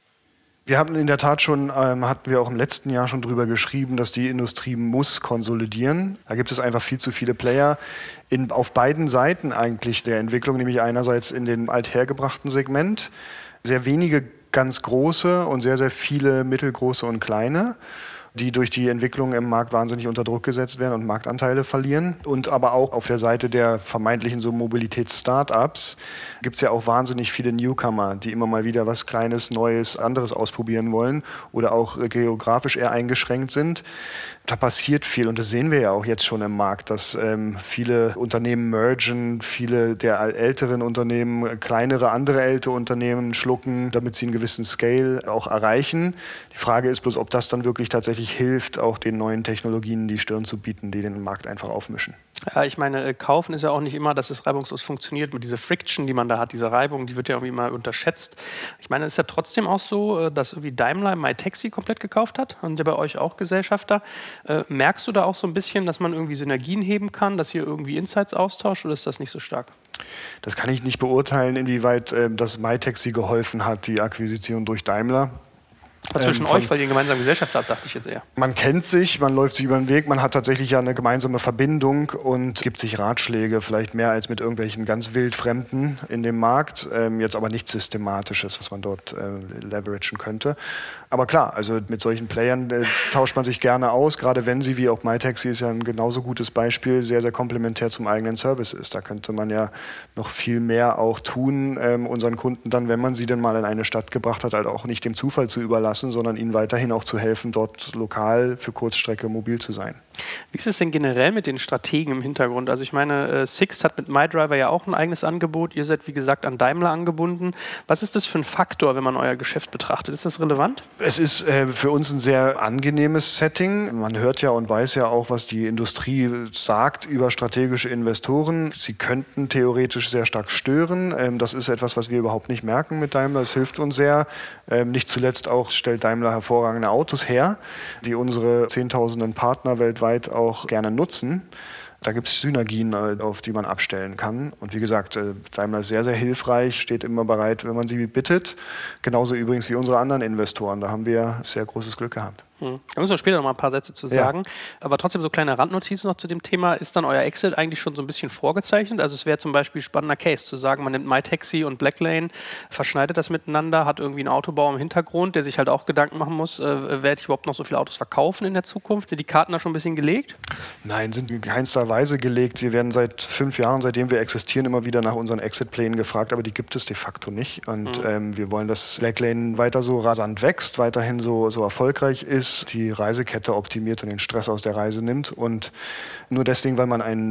Wir haben in der Tat schon, hatten wir auch im letzten Jahr schon drüber geschrieben, dass die Industrie muss konsolidieren. Da gibt es einfach viel zu viele Player auf beiden Seiten eigentlich der Entwicklung, nämlich einerseits in dem althergebrachten Segment, sehr wenige ganz große und sehr, sehr viele mittelgroße und kleine, die durch die Entwicklung im Markt wahnsinnig unter Druck gesetzt werden und Marktanteile verlieren. Und aber auch auf der Seite der vermeintlichen so Mobilitäts-Startups gibt es ja auch wahnsinnig viele Newcomer, die immer mal wieder was Kleines, Neues, anderes ausprobieren wollen oder auch geografisch eher eingeschränkt sind. Da passiert viel und das sehen wir ja auch jetzt schon im Markt, dass viele Unternehmen mergen, viele der älteren Unternehmen kleinere andere ältere Unternehmen schlucken, damit sie einen gewissen Scale auch erreichen. Die Frage ist bloß, ob das dann wirklich tatsächlich hilft, auch den neuen Technologien die Stirn zu bieten, die den Markt einfach aufmischen. Ja, ich meine, kaufen ist ja auch nicht immer, dass es reibungslos funktioniert. Mit dieser Friction, die man da hat, diese Reibung, die wird ja irgendwie immer unterschätzt. Ich meine, es ist ja trotzdem auch so, dass irgendwie Daimler MyTaxi komplett gekauft hat und ja bei euch auch Gesellschafter. Merkst du da auch so ein bisschen, dass man irgendwie Synergien heben kann, dass ihr irgendwie Insights austauscht oder ist das nicht so stark? Das kann ich nicht beurteilen, inwieweit das MyTaxi geholfen hat, die Akquisition durch Daimler. Zwischen euch, weil ihr einen gemeinsamen Gesellschafter habt, dachte ich jetzt eher. Man kennt sich, man läuft sich über den Weg, man hat tatsächlich ja eine gemeinsame Verbindung und gibt sich Ratschläge, vielleicht mehr als mit irgendwelchen ganz wildfremden in dem Markt. Jetzt aber nichts Systematisches, was man dort leveragen könnte. Aber klar, also mit solchen Playern tauscht man sich gerne aus, gerade wenn sie, wie auch MyTaxi ist ja ein genauso gutes Beispiel, sehr, sehr komplementär zum eigenen Service ist. Da könnte man ja noch viel mehr auch tun, unseren Kunden dann, wenn man sie denn mal in eine Stadt gebracht hat, halt auch nicht dem Zufall zu überlassen, sondern ihnen weiterhin auch zu helfen, dort lokal für Kurzstrecke mobil zu sein. Wie ist es denn generell mit den Strategen im Hintergrund? Also ich meine, Sixt hat mit MyDriver ja auch ein eigenes Angebot. Ihr seid, wie gesagt, an Daimler angebunden. Was ist das für ein Faktor, wenn man euer Geschäft betrachtet? Ist das relevant? Es ist für uns ein sehr angenehmes Setting. Man hört ja und weiß ja auch, was die Industrie sagt über strategische Investoren. Sie könnten theoretisch sehr stark stören. Das ist etwas, was wir überhaupt nicht merken mit Daimler. Es hilft uns sehr. Nicht zuletzt auch stellt Daimler hervorragende Autos her, die unsere Zehntausenden Partner weltweit auch gerne nutzen. Da gibt es Synergien, auf die man abstellen kann. Und wie gesagt, Daimler ist sehr, sehr hilfreich, steht immer bereit, wenn man sie bittet. Genauso übrigens wie unsere anderen Investoren. Da haben wir sehr großes Glück gehabt. Da müssen wir später noch mal ein paar Sätze zu sagen. Ja. Aber trotzdem so kleine Randnotizen noch zu dem Thema. Ist dann euer Exit eigentlich schon so ein bisschen vorgezeichnet? Also es wäre zum Beispiel ein spannender Case zu sagen, man nimmt MyTaxi und Blacklane, verschneidet das miteinander, hat irgendwie einen Autobauer im Hintergrund, der sich halt auch Gedanken machen muss, werde ich überhaupt noch so viele Autos verkaufen in der Zukunft? Sind die Karten da schon ein bisschen gelegt? Nein, sind in keinster Weise gelegt. Wir werden seit 5 Jahren, seitdem wir existieren, immer wieder nach unseren Exit-Plänen gefragt, aber die gibt es de facto nicht. Und wir wollen, dass Blacklane weiter so rasant wächst, weiterhin so erfolgreich ist, die Reisekette optimiert und den Stress aus der Reise nimmt. Und nur deswegen, weil man einen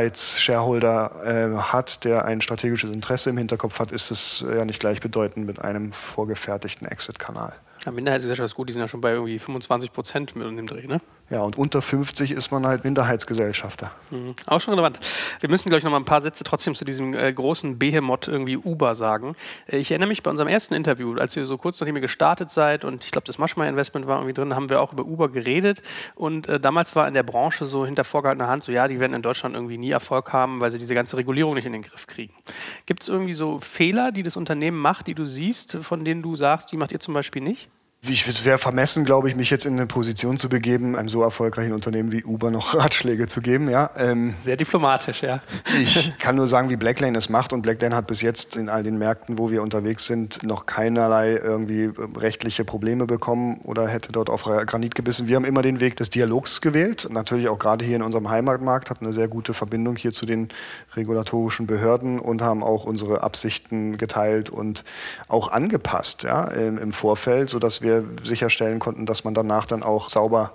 Minderheitsshareholder hat, der ein strategisches Interesse im Hinterkopf hat, ist es ja nicht gleichbedeutend mit einem vorgefertigten Exit-Kanal. Ja, Minderheitsgesellschaft ist gut, die sind ja schon bei irgendwie 25% mit dem Dreh, ne? Ja, und unter 50 ist man halt Minderheitsgesellschafter. Auch schon relevant. Wir müssen, glaube ich, noch mal ein paar Sätze trotzdem zu diesem großen Behemoth irgendwie Uber sagen. Ich erinnere mich bei unserem ersten Interview, als ihr so kurz nachdem ihr gestartet seid und ich glaube, das Maschmeyer-Investment war irgendwie drin, haben wir auch über Uber geredet und damals war in der Branche so hinter vorgehaltener Hand so, ja, die werden in Deutschland irgendwie nie Erfolg haben, weil sie diese ganze Regulierung nicht in den Griff kriegen. Gibt es irgendwie so Fehler, die das Unternehmen macht, die du siehst, von denen du sagst, die macht ihr zum Beispiel nicht? Es wäre vermessen, glaube ich, mich jetzt in eine Position zu begeben, einem so erfolgreichen Unternehmen wie Uber noch Ratschläge zu geben. Ja, sehr diplomatisch, ja. Ich kann nur sagen, wie Blacklane es macht. Und Blacklane hat bis jetzt in all den Märkten, wo wir unterwegs sind, noch keinerlei irgendwie rechtliche Probleme bekommen oder hätte dort auf Granit gebissen. Wir haben immer den Weg des Dialogs gewählt. Natürlich auch gerade hier in unserem Heimatmarkt, hat eine sehr gute Verbindung hier zu den regulatorischen Behörden und haben auch unsere Absichten geteilt und auch angepasst, ja, im Vorfeld, sodass wir sicherstellen konnten, dass man danach dann auch sauber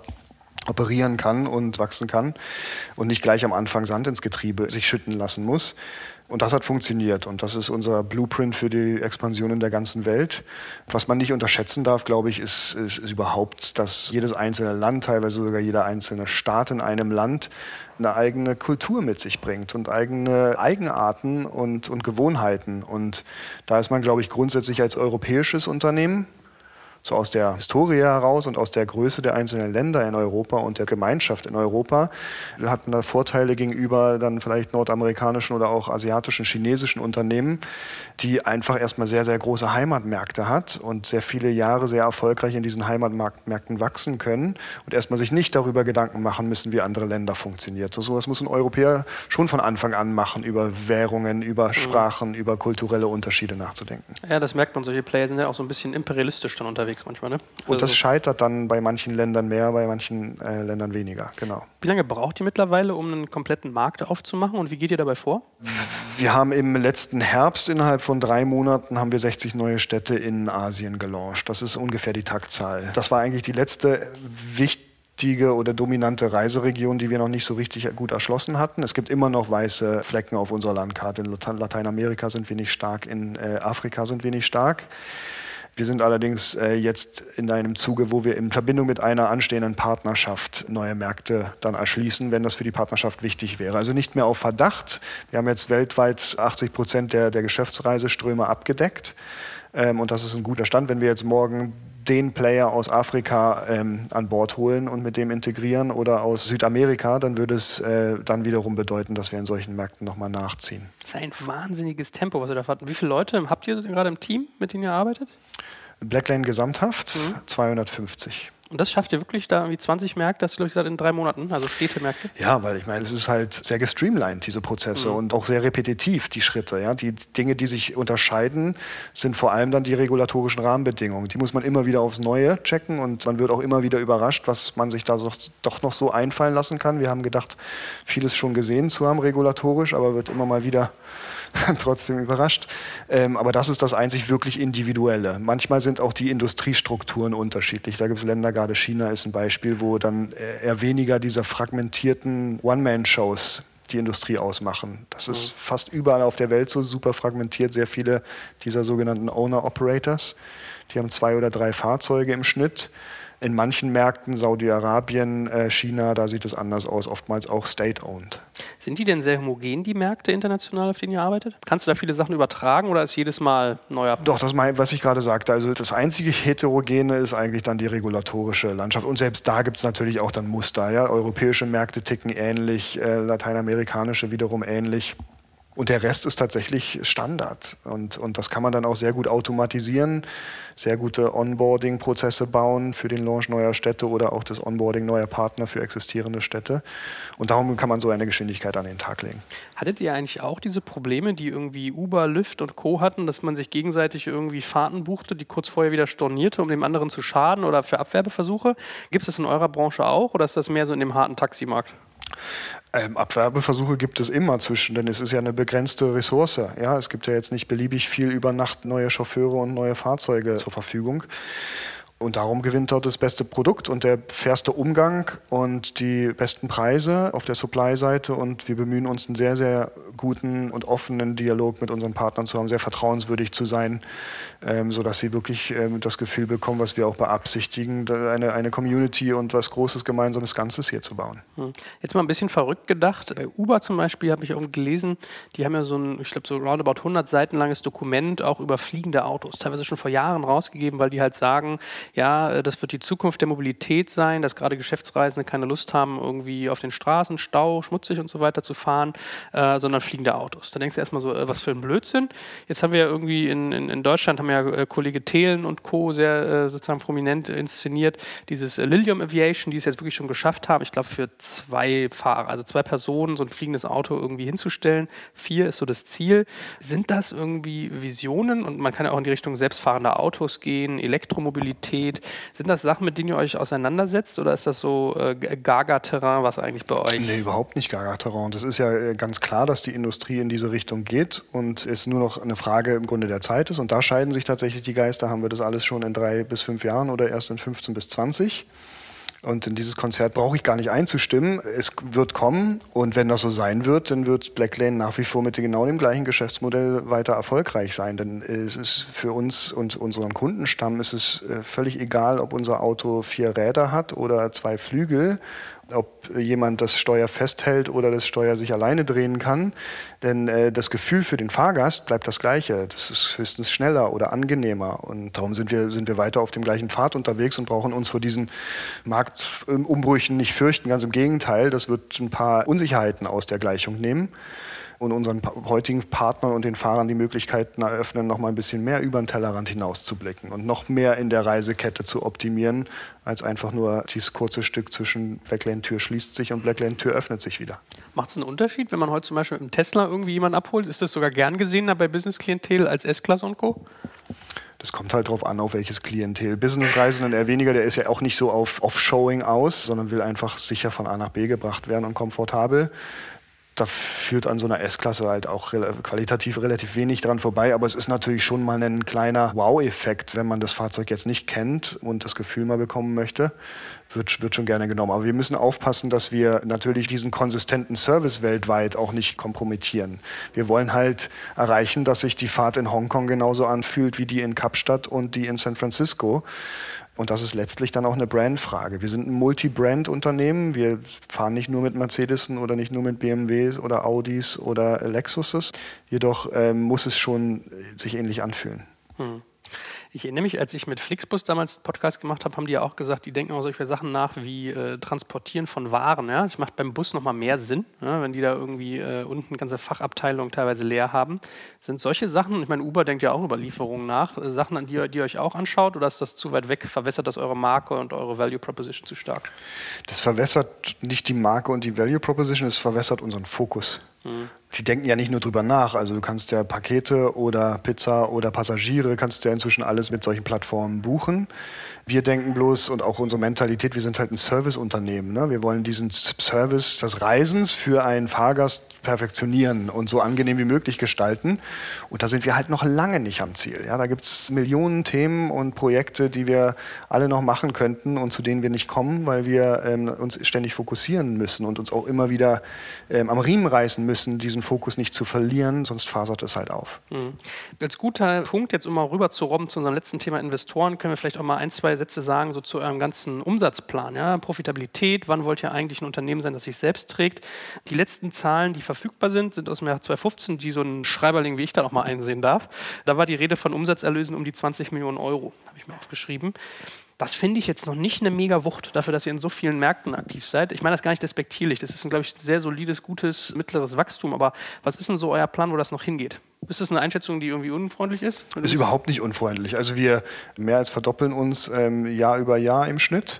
operieren kann und wachsen kann und nicht gleich am Anfang Sand ins Getriebe sich schütten lassen muss. Und das hat funktioniert und das ist unser Blueprint für die Expansion in der ganzen Welt. Was man nicht unterschätzen darf, glaube ich, ist überhaupt, dass jedes einzelne Land, teilweise sogar jeder einzelne Staat in einem Land eine eigene Kultur mit sich bringt und eigene Eigenarten und Gewohnheiten. Und da ist man, glaube ich, grundsätzlich als europäisches Unternehmen, so aus der Historie heraus und aus der Größe der einzelnen Länder in Europa und der Gemeinschaft in Europa, hat man da Vorteile gegenüber dann vielleicht nordamerikanischen oder auch asiatischen, chinesischen Unternehmen, die einfach erstmal sehr, sehr große Heimatmärkte hat und sehr viele Jahre sehr erfolgreich in diesen Heimatmärkten wachsen können und erstmal sich nicht darüber Gedanken machen müssen, wie andere Länder funktioniert. So sowas muss ein Europäer schon von Anfang an machen, über Währungen, über Sprachen, über kulturelle Unterschiede nachzudenken. Ja, das merkt man. Solche Player sind ja auch so ein bisschen imperialistisch dann unterwegs manchmal, ne? Und das scheitert dann bei manchen Ländern mehr, bei manchen Ländern weniger, genau. Wie lange braucht ihr mittlerweile, um einen kompletten Markt aufzumachen und wie geht ihr dabei vor? Wir haben im letzten Herbst innerhalb von 3 Monaten haben wir 60 neue Städte in Asien gelauncht. Das ist ungefähr die Taktzahl. Das war eigentlich die letzte wichtige oder dominante Reiseregion, die wir noch nicht so richtig gut erschlossen hatten. Es gibt immer noch weiße Flecken auf unserer Landkarte. In Lateinamerika sind wir nicht stark, in Afrika sind wir nicht stark. Wir sind allerdings jetzt in einem Zuge, wo wir in Verbindung mit einer anstehenden Partnerschaft neue Märkte dann erschließen, wenn das für die Partnerschaft wichtig wäre. Also nicht mehr auf Verdacht. Wir haben jetzt weltweit 80% der Geschäftsreiseströme abgedeckt. Und das ist ein guter Stand. Wenn wir jetzt morgen den Player aus Afrika an Bord holen und mit dem integrieren oder aus Südamerika, dann würde es dann wiederum bedeuten, dass wir in solchen Märkten nochmal nachziehen. Das ist ein wahnsinniges Tempo, was ihr da fahrt. Wie viele Leute habt ihr gerade im Team, mit denen ihr arbeitet? Blacklane gesamthaft 250. Und das schafft ihr wirklich da irgendwie 20 Märkte, das glaube ich gesagt in 3 Monaten, also Städtemärkte? Ja, weil ich meine, es ist halt sehr gestreamlined, diese Prozesse und auch sehr repetitiv, die Schritte. Ja? Die Dinge, die sich unterscheiden, sind vor allem dann die regulatorischen Rahmenbedingungen. Die muss man immer wieder aufs Neue checken und man wird auch immer wieder überrascht, was man sich da doch noch so einfallen lassen kann. Wir haben gedacht, vieles schon gesehen zu haben regulatorisch, aber wird immer mal wieder trotzdem überrascht. Aber das ist das einzig wirklich Individuelle. Manchmal sind auch die Industriestrukturen unterschiedlich. Da gibt es Länder, gerade China ist ein Beispiel, wo dann eher weniger dieser fragmentierten One-Man-Shows die Industrie ausmachen. Das ist fast überall auf der Welt so super fragmentiert. Sehr viele dieser sogenannten Owner-Operators, die haben 2 oder 3 Fahrzeuge im Schnitt. In manchen Märkten, Saudi-Arabien, China, da sieht es anders aus, oftmals auch state-owned. Sind die denn sehr homogen, die Märkte international, auf denen ihr arbeitet? Kannst du da viele Sachen übertragen oder ist jedes Mal neuer? Doch, das ist was ich gerade sagte. Also das einzige Heterogene ist eigentlich dann die regulatorische Landschaft. Und selbst da gibt es natürlich auch dann Muster. Ja? Europäische Märkte ticken ähnlich, lateinamerikanische wiederum ähnlich. Und der Rest ist tatsächlich Standard. Und das kann man dann auch sehr gut automatisieren, sehr gute Onboarding-Prozesse bauen für den Launch neuer Städte oder auch das Onboarding neuer Partner für existierende Städte. Und darum kann man so eine Geschwindigkeit an den Tag legen. Hattet ihr eigentlich auch diese Probleme, die irgendwie Uber, Lyft und Co. hatten, dass man sich gegenseitig irgendwie Fahrten buchte, die kurz vorher wieder stornierte, um dem anderen zu schaden oder für Abwerbeversuche? Gibt es das in eurer Branche auch oder ist das mehr so in dem harten Taximarkt? Abwerbeversuche gibt es immer denn es ist ja eine begrenzte Ressource. Ja? Es gibt ja jetzt nicht beliebig viel über Nacht neue Chauffeure und neue Fahrzeuge zur Verfügung. Und darum gewinnt dort das beste Produkt und der fairste Umgang und die besten Preise auf der Supply-Seite. Und wir bemühen uns, einen sehr, sehr guten und offenen Dialog mit unseren Partnern zu haben, sehr vertrauenswürdig zu sein, sodass sie wirklich das Gefühl bekommen, was wir auch beabsichtigen, eine Community und was Großes, Gemeinsames Ganzes hier zu bauen. Jetzt mal ein bisschen verrückt gedacht. Bei Uber zum Beispiel habe ich auch gelesen, die haben ja so ein, ich glaube, so roundabout 100 Seiten langes Dokument auch über fliegende Autos, teilweise schon vor Jahren rausgegeben, weil die halt sagen, ja, das wird die Zukunft der Mobilität sein, dass gerade Geschäftsreisende keine Lust haben, irgendwie auf den Straßen, Stau, schmutzig und so weiter zu fahren, sondern fliegende Autos. Da denkst du erstmal so, was für ein Blödsinn. Jetzt haben wir ja irgendwie in Deutschland, haben ja Kollege Thelen und Co. sehr sozusagen prominent inszeniert, dieses Lilium Aviation, die es jetzt wirklich schon geschafft haben, ich glaube für 2 Fahrer, also 2 Personen, so ein fliegendes Auto irgendwie hinzustellen. 4 ist so das Ziel. Sind das irgendwie Visionen? Und man kann ja auch in die Richtung selbstfahrender Autos gehen, Elektromobilität. Sind das Sachen, mit denen ihr euch auseinandersetzt oder ist das so Gaga-Terrain, was eigentlich bei euch? Nee, überhaupt nicht Gaga-Terrain. Das ist ja ganz klar, dass die Industrie in diese Richtung geht und es nur noch eine Frage im Grunde der Zeit ist. Und da scheiden sich tatsächlich die Geister. Haben wir das alles schon in 3 bis 5 Jahren oder erst in 15 bis 20? Und in dieses Konzert brauche ich gar nicht einzustimmen. Es wird kommen und wenn das so sein wird, dann wird Blacklane nach wie vor mit genau dem gleichen Geschäftsmodell weiter erfolgreich sein. Denn es ist für uns und unseren Kundenstamm ist es völlig egal, ob unser Auto 4 Räder hat oder 2 Flügel, ob jemand das Steuer festhält oder das Steuer sich alleine drehen kann. Denn das Gefühl für den Fahrgast bleibt das gleiche. Das ist höchstens schneller oder angenehmer. Und darum sind wir weiter auf dem gleichen Pfad unterwegs und brauchen uns vor diesen Marktumbrüchen nicht fürchten. Ganz im Gegenteil, das wird ein paar Unsicherheiten aus der Gleichung nehmen und unseren heutigen Partnern und den Fahrern die Möglichkeiten eröffnen, noch mal ein bisschen mehr über den Tellerrand hinauszublicken und noch mehr in der Reisekette zu optimieren, als einfach nur dieses kurze Stück zwischen Blacklane-Tür schließt sich und Blacklane-Tür öffnet sich wieder. Macht es einen Unterschied, wenn man heute zum Beispiel mit einem Tesla irgendwie jemanden abholt? Ist das sogar gern gesehener bei Business-Klientel als S-Klasse und Co.? Das kommt halt drauf an, auf welches Klientel. Business-Reisenden eher weniger, der ist ja auch nicht so auf Off-Showing aus, sondern will einfach sicher von A nach B gebracht werden und komfortabel. Da führt an so einer S-Klasse halt auch qualitativ relativ wenig dran vorbei. Aber es ist natürlich schon mal ein kleiner Wow-Effekt, wenn man das Fahrzeug jetzt nicht kennt und das Gefühl mal bekommen möchte. Wird schon gerne genommen. Aber wir müssen aufpassen, dass wir natürlich diesen konsistenten Service weltweit auch nicht kompromittieren. Wir wollen halt erreichen, dass sich die Fahrt in Hongkong genauso anfühlt wie die in Kapstadt und die in San Francisco. Und das ist letztlich dann auch eine Brandfrage. Wir sind ein Multi-Brand-Unternehmen. Wir fahren nicht nur mit Mercedesen oder nicht nur mit BMWs oder Audis oder Lexuses. Jedoch muss es schon sich ähnlich anfühlen. Ich erinnere mich, als ich mit Flixbus damals einen Podcast gemacht habe, haben die ja auch gesagt, die denken auch solche Sachen nach wie Transportieren von Waren. Ja? Das macht beim Bus nochmal mehr Sinn, ja? Wenn die da irgendwie unten ganze Fachabteilungen teilweise leer haben. Sind solche Sachen, ich meine, Uber denkt ja auch über Lieferungen nach, Sachen, an die ihr euch auch anschaut, oder ist das zu weit weg? Verwässert das eure Marke und eure Value Proposition zu stark? Das verwässert nicht die Marke und die Value Proposition, es verwässert unseren Fokus. Die denken ja nicht nur drüber nach. Also du kannst ja Pakete oder Pizza oder Passagiere, kannst du ja inzwischen alles mit solchen Plattformen buchen. Wir denken bloß, und auch unsere Mentalität, wir sind halt ein Serviceunternehmen. Ne? Wir wollen diesen Service des Reisens für einen Fahrgast perfektionieren und so angenehm wie möglich gestalten. Und da sind wir halt noch lange nicht am Ziel. Ja? Da gibt es Millionen Themen und Projekte, die wir alle noch machen könnten und zu denen wir nicht kommen, weil wir uns ständig fokussieren müssen und uns auch immer wieder am Riemen reißen müssen, diesen Fokus nicht zu verlieren, sonst fasert es halt auf. Als guter Punkt, jetzt um mal rüber zu robben zu unserem letzten Thema Investoren, können wir vielleicht auch mal 1, 2 Sätze sagen, so zu eurem ganzen Umsatzplan. Ja? Profitabilität, wann wollt ihr eigentlich ein Unternehmen sein, das sich selbst trägt? Die letzten Zahlen, die verfügbar sind aus dem Jahr 2015, die so ein Schreiberling wie ich da noch mal einsehen darf. Da war die Rede von Umsatzerlösen um die 20 Millionen Euro, habe ich mir aufgeschrieben. Das finde ich jetzt noch nicht eine mega Wucht dafür, dass ihr in so vielen Märkten aktiv seid. Ich meine das gar nicht despektierlich. Das ist, glaube ich, ein sehr solides, gutes, mittleres Wachstum. Aber was ist denn so euer Plan, wo das noch hingeht? Ist das eine Einschätzung, die irgendwie unfreundlich ist? Ist überhaupt nicht unfreundlich. Also wir mehr als verdoppeln uns Jahr über Jahr im Schnitt.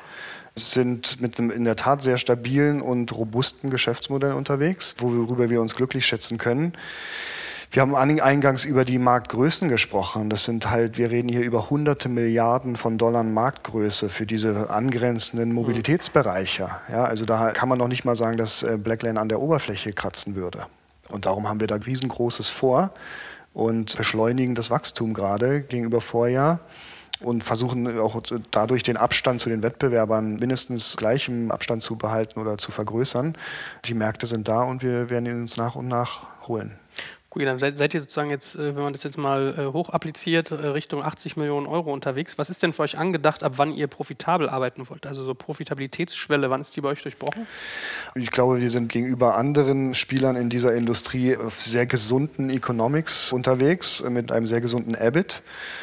Sind mit einem in der Tat sehr stabilen und robusten Geschäftsmodell unterwegs, worüber wir uns glücklich schätzen können. Wir haben eingangs über die Marktgrößen gesprochen. Das sind halt, wir reden hier über hunderte Milliarden von Dollar Marktgröße für diese angrenzenden Mobilitätsbereiche. Ja, also da kann man noch nicht mal sagen, dass Blacklane an der Oberfläche kratzen würde. Und darum haben wir da riesengroßes vor und beschleunigen das Wachstum gerade gegenüber Vorjahr. Und versuchen auch dadurch den Abstand zu den Wettbewerbern mindestens gleichem Abstand zu behalten oder zu vergrößern. Die Märkte sind da und wir werden ihn uns nach und nach holen. Gut, dann seid ihr sozusagen jetzt, wenn man das jetzt mal hoch appliziert, Richtung 80 Millionen Euro unterwegs. Was ist denn für euch angedacht, ab wann ihr profitabel arbeiten wollt? Also so Profitabilitätsschwelle, wann ist die bei euch durchbrochen? Ich glaube, wir sind gegenüber anderen Spielern in dieser Industrie auf sehr gesunden Economics unterwegs, mit einem sehr gesunden EBIT.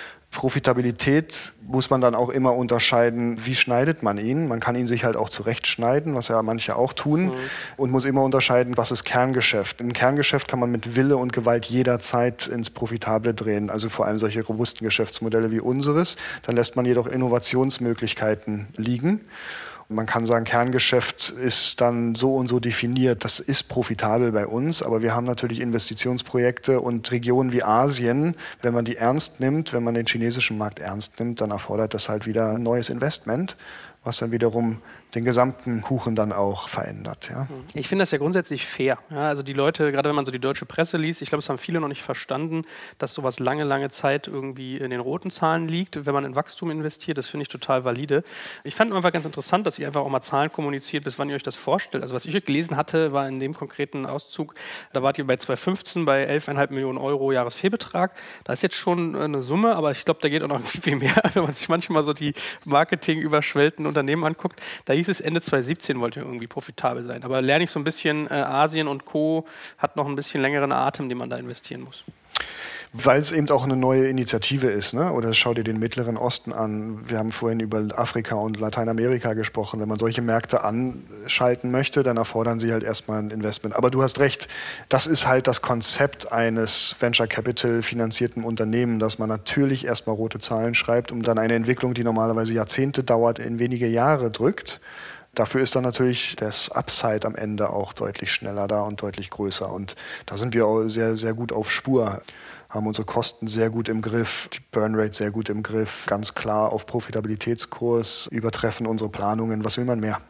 Profitabilität muss man dann auch immer unterscheiden, wie schneidet man ihn. Man kann ihn sich halt auch zurechtschneiden, was ja manche auch tun, und muss immer unterscheiden, was ist Kerngeschäft. Ein Kerngeschäft kann man mit Wille und Gewalt jederzeit ins Profitable drehen, also vor allem solche robusten Geschäftsmodelle wie unseres. Dann lässt man jedoch Innovationsmöglichkeiten liegen. Man kann sagen, Kerngeschäft ist dann so und so definiert. Das ist profitabel bei uns, aber wir haben natürlich Investitionsprojekte und Regionen wie Asien. Wenn man die ernst nimmt, wenn man den chinesischen Markt ernst nimmt, dann erfordert das halt wieder ein neues Investment, was dann wiederum den gesamten Kuchen dann auch verändert. Ja. Ich finde das ja grundsätzlich fair. Ja, also die Leute, gerade wenn man so die deutsche Presse liest, ich glaube, es haben viele noch nicht verstanden, dass sowas lange Zeit irgendwie in den roten Zahlen liegt, wenn man in Wachstum investiert. Das finde ich total valide. Ich fand einfach ganz interessant, dass ihr einfach auch mal Zahlen kommuniziert, bis wann ihr euch das vorstellt. Also was ich gelesen hatte, war in dem konkreten Auszug, da wart ihr bei 2015 bei 11,5 Millionen Euro Jahresfehlbetrag. Da ist jetzt schon eine Summe, aber ich glaube, da geht auch noch viel mehr, wenn man sich manchmal so die marketingüberschwellten Unternehmen anguckt. Da hieß es, Ende 2017 wollt ihr irgendwie profitabel sein. Aber lerne ich so ein bisschen, Asien und Co. hat noch ein bisschen längeren Atem, den man da investieren muss. Weil es eben auch eine neue Initiative ist, ne? Oder schau dir den Mittleren Osten an. Wir haben vorhin über Afrika und Lateinamerika gesprochen. Wenn man solche Märkte anschalten möchte, dann erfordern sie halt erstmal ein Investment. Aber du hast recht, das ist halt das Konzept eines Venture Capital finanzierten Unternehmens, dass man natürlich erstmal rote Zahlen schreibt, um dann eine Entwicklung, die normalerweise Jahrzehnte dauert, in wenige Jahre drückt. Dafür ist dann natürlich das Upside am Ende auch deutlich schneller da und deutlich größer. Und da sind wir auch sehr, sehr gut auf Spur. Haben unsere Kosten sehr gut im Griff, die Burnrate sehr gut im Griff, ganz klar auf Profitabilitätskurs, übertreffen unsere Planungen. Was will man mehr?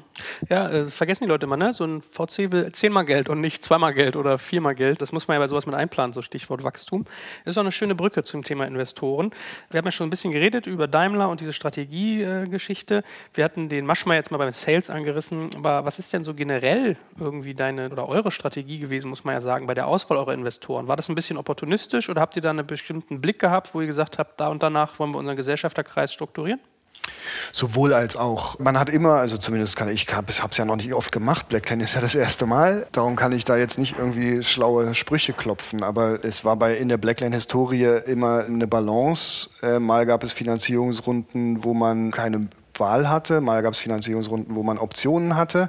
Ja, vergessen die Leute immer, ne? So ein VC will 10-mal Geld und nicht 2-mal Geld oder 4-mal Geld. Das muss man ja bei sowas mit einplanen, so Stichwort Wachstum. Das ist auch eine schöne Brücke zum Thema Investoren. Wir haben ja schon ein bisschen geredet über Daimler und diese Strategiegeschichte. Wir hatten den Maschmeyer jetzt mal beim Sales angerissen. Aber was ist denn so generell irgendwie deine oder eure Strategie gewesen, muss man ja sagen, bei der Auswahl eurer Investoren? War das ein bisschen opportunistisch oder habt ihr da einen bestimmten Blick gehabt, wo ihr gesagt habt, da und danach wollen wir unseren Gesellschafterkreis strukturieren? Sowohl als auch. Man hat immer, also zumindest habe es ja noch nicht oft gemacht, Blackline ist ja das erste Mal, darum kann ich da jetzt nicht irgendwie schlaue Sprüche klopfen, aber es war in der Blackline-Historie immer eine Balance. Mal gab es Finanzierungsrunden, wo man keine Wahl hatte, mal gab es Finanzierungsrunden, wo man Optionen hatte.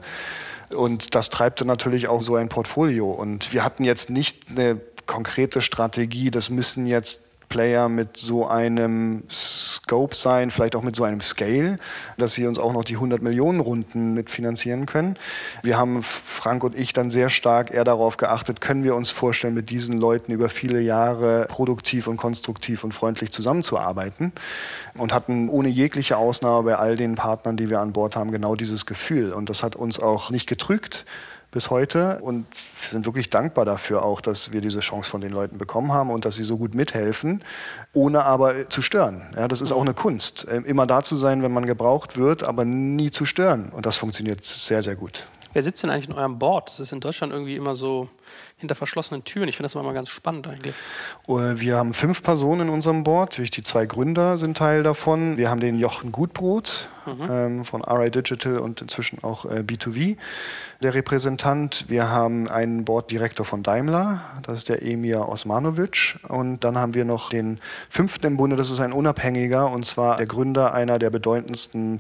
Und das treibt natürlich auch so ein Portfolio. Und wir hatten jetzt nicht eine konkrete Strategie, das müssen jetzt Player mit so einem Scope sein, vielleicht auch mit so einem Scale, dass sie uns auch noch die 100 Millionen Runden mitfinanzieren können. Wir haben, Frank und ich, dann sehr stark eher darauf geachtet, können wir uns vorstellen, mit diesen Leuten über viele Jahre produktiv und konstruktiv und freundlich zusammenzuarbeiten und hatten ohne jegliche Ausnahme bei all den Partnern, die wir an Bord haben, genau dieses Gefühl. Und das hat uns auch nicht getrügt bis heute und wir sind wirklich dankbar dafür auch, dass wir diese Chance von den Leuten bekommen haben und dass sie so gut mithelfen, ohne aber zu stören. Ja, das ist auch eine Kunst, immer da zu sein, wenn man gebraucht wird, aber nie zu stören. Und das funktioniert sehr, sehr gut. Wer sitzt denn eigentlich in eurem Board? Das ist in Deutschland irgendwie immer so hinter verschlossenen Türen. Ich finde das immer ganz spannend eigentlich. Wir haben 5 Personen in unserem Board. Natürlich die 2 Gründer sind Teil davon. Wir haben den Jochen Gutbrot von RI Digital und inzwischen auch B2V, der Repräsentant. Wir haben einen Boarddirektor von Daimler, das ist der Emir Osmanovic. Und dann haben wir noch den 5. im Bunde, das ist ein Unabhängiger, und zwar der Gründer einer der bedeutendsten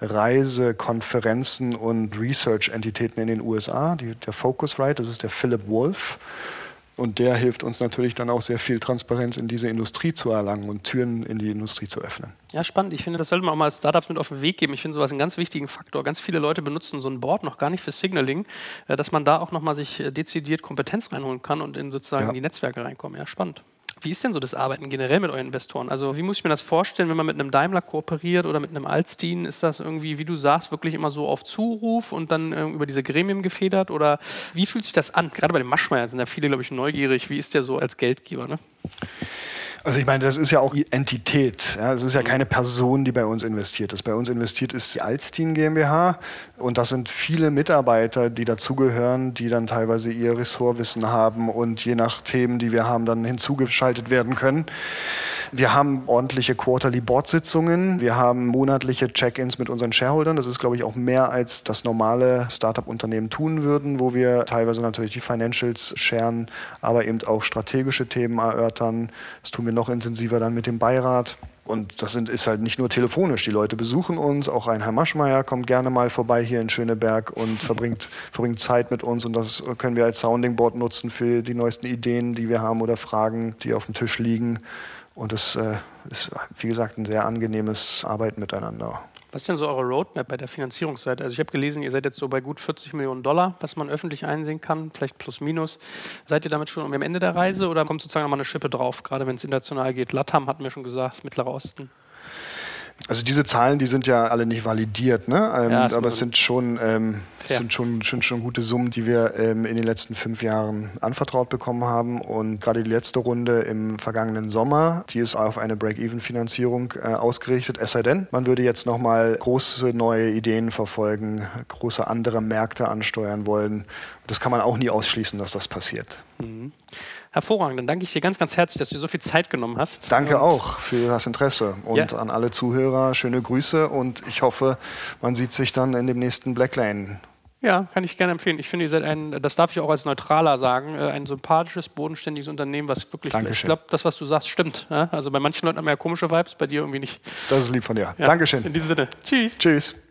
Reisekonferenzen und Research-Entitäten in den USA, der Focusrite, das ist der Philip Wolf. Und der hilft uns natürlich dann auch sehr viel Transparenz in diese Industrie zu erlangen und Türen in die Industrie zu öffnen. Ja, spannend. Ich finde, das sollte man auch mal als Startups mit auf den Weg geben. Ich finde sowas einen ganz wichtigen Faktor. Ganz viele Leute benutzen so ein Board noch gar nicht für Signaling, dass man da auch nochmal sich dezidiert Kompetenz reinholen kann und in sozusagen die Netzwerke reinkommen. Ja, spannend. Wie ist denn so das Arbeiten generell mit euren Investoren? Also wie muss ich mir das vorstellen, wenn man mit einem Daimler kooperiert oder mit einem Alstin? Ist das irgendwie, wie du sagst, wirklich immer so auf Zuruf und dann über diese Gremien gefedert? Oder wie fühlt sich das an? Gerade bei dem Maschmeyer sind ja viele, glaube ich, neugierig. Wie ist der so als Geldgeber? Ne? Also ich meine, das ist ja auch die Entität. Ja, es ist ja keine Person, die bei uns investiert ist. Bei uns investiert ist die Alstin GmbH und das sind viele Mitarbeiter, die dazugehören, die dann teilweise ihr Ressortwissen haben und je nach Themen, die wir haben, dann hinzugeschaltet werden können. Wir haben ordentliche Quarterly-Board-Sitzungen. Wir haben monatliche Check-ins mit unseren Shareholdern. Das ist, glaube ich, auch mehr als das normale Startup-Unternehmen tun würden, wo wir teilweise natürlich die Financials sharen, aber eben auch strategische Themen erörtern. Das tun wir noch intensiver dann mit dem Beirat. Und das ist halt nicht nur telefonisch. Die Leute besuchen uns. Auch ein Herr Maschmeyer kommt gerne mal vorbei hier in Schöneberg und verbringt Zeit mit uns. Und das können wir als Sounding Board nutzen für die neuesten Ideen, die wir haben oder Fragen, die auf dem Tisch liegen. Und das ist, wie gesagt, ein sehr angenehmes Arbeiten miteinander. Was ist denn so eure Roadmap bei der Finanzierungsseite? Also ich habe gelesen, ihr seid jetzt so bei gut 40 Millionen $, was man öffentlich einsehen kann, vielleicht plus minus. Seid ihr damit schon am Ende der Reise oder kommt sozusagen nochmal eine Schippe drauf, gerade wenn es international geht? LATAM hatten wir schon gesagt, Mittlerer Osten. Also diese Zahlen, die sind ja alle nicht validiert, ne? Aber es sind schon gute Summen, die wir in den letzten 5 Jahren anvertraut bekommen haben. Und gerade die letzte Runde im vergangenen Sommer, die ist auf eine Break-Even-Finanzierung ausgerichtet. Es sei denn, man würde jetzt nochmal große neue Ideen verfolgen, große andere Märkte ansteuern wollen. Das kann man auch nie ausschließen, dass das passiert. Mhm. Hervorragend, dann danke ich dir ganz, ganz herzlich, dass du dir so viel Zeit genommen hast. Danke auch für das Interesse und an alle Zuhörer schöne Grüße und ich hoffe, man sieht sich dann in dem nächsten Blacklane. Ja, kann ich gerne empfehlen. Ich finde, ihr seid das darf ich auch als Neutraler sagen, ein sympathisches, bodenständiges Unternehmen, was wirklich, Dankeschön. Ich glaube, das, was du sagst, stimmt. Ja? Also bei manchen Leuten haben wir ja komische Vibes, bei dir irgendwie nicht. Das ist lieb von dir. Ja, Dankeschön. In diesem Sinne, tschüss. Tschüss.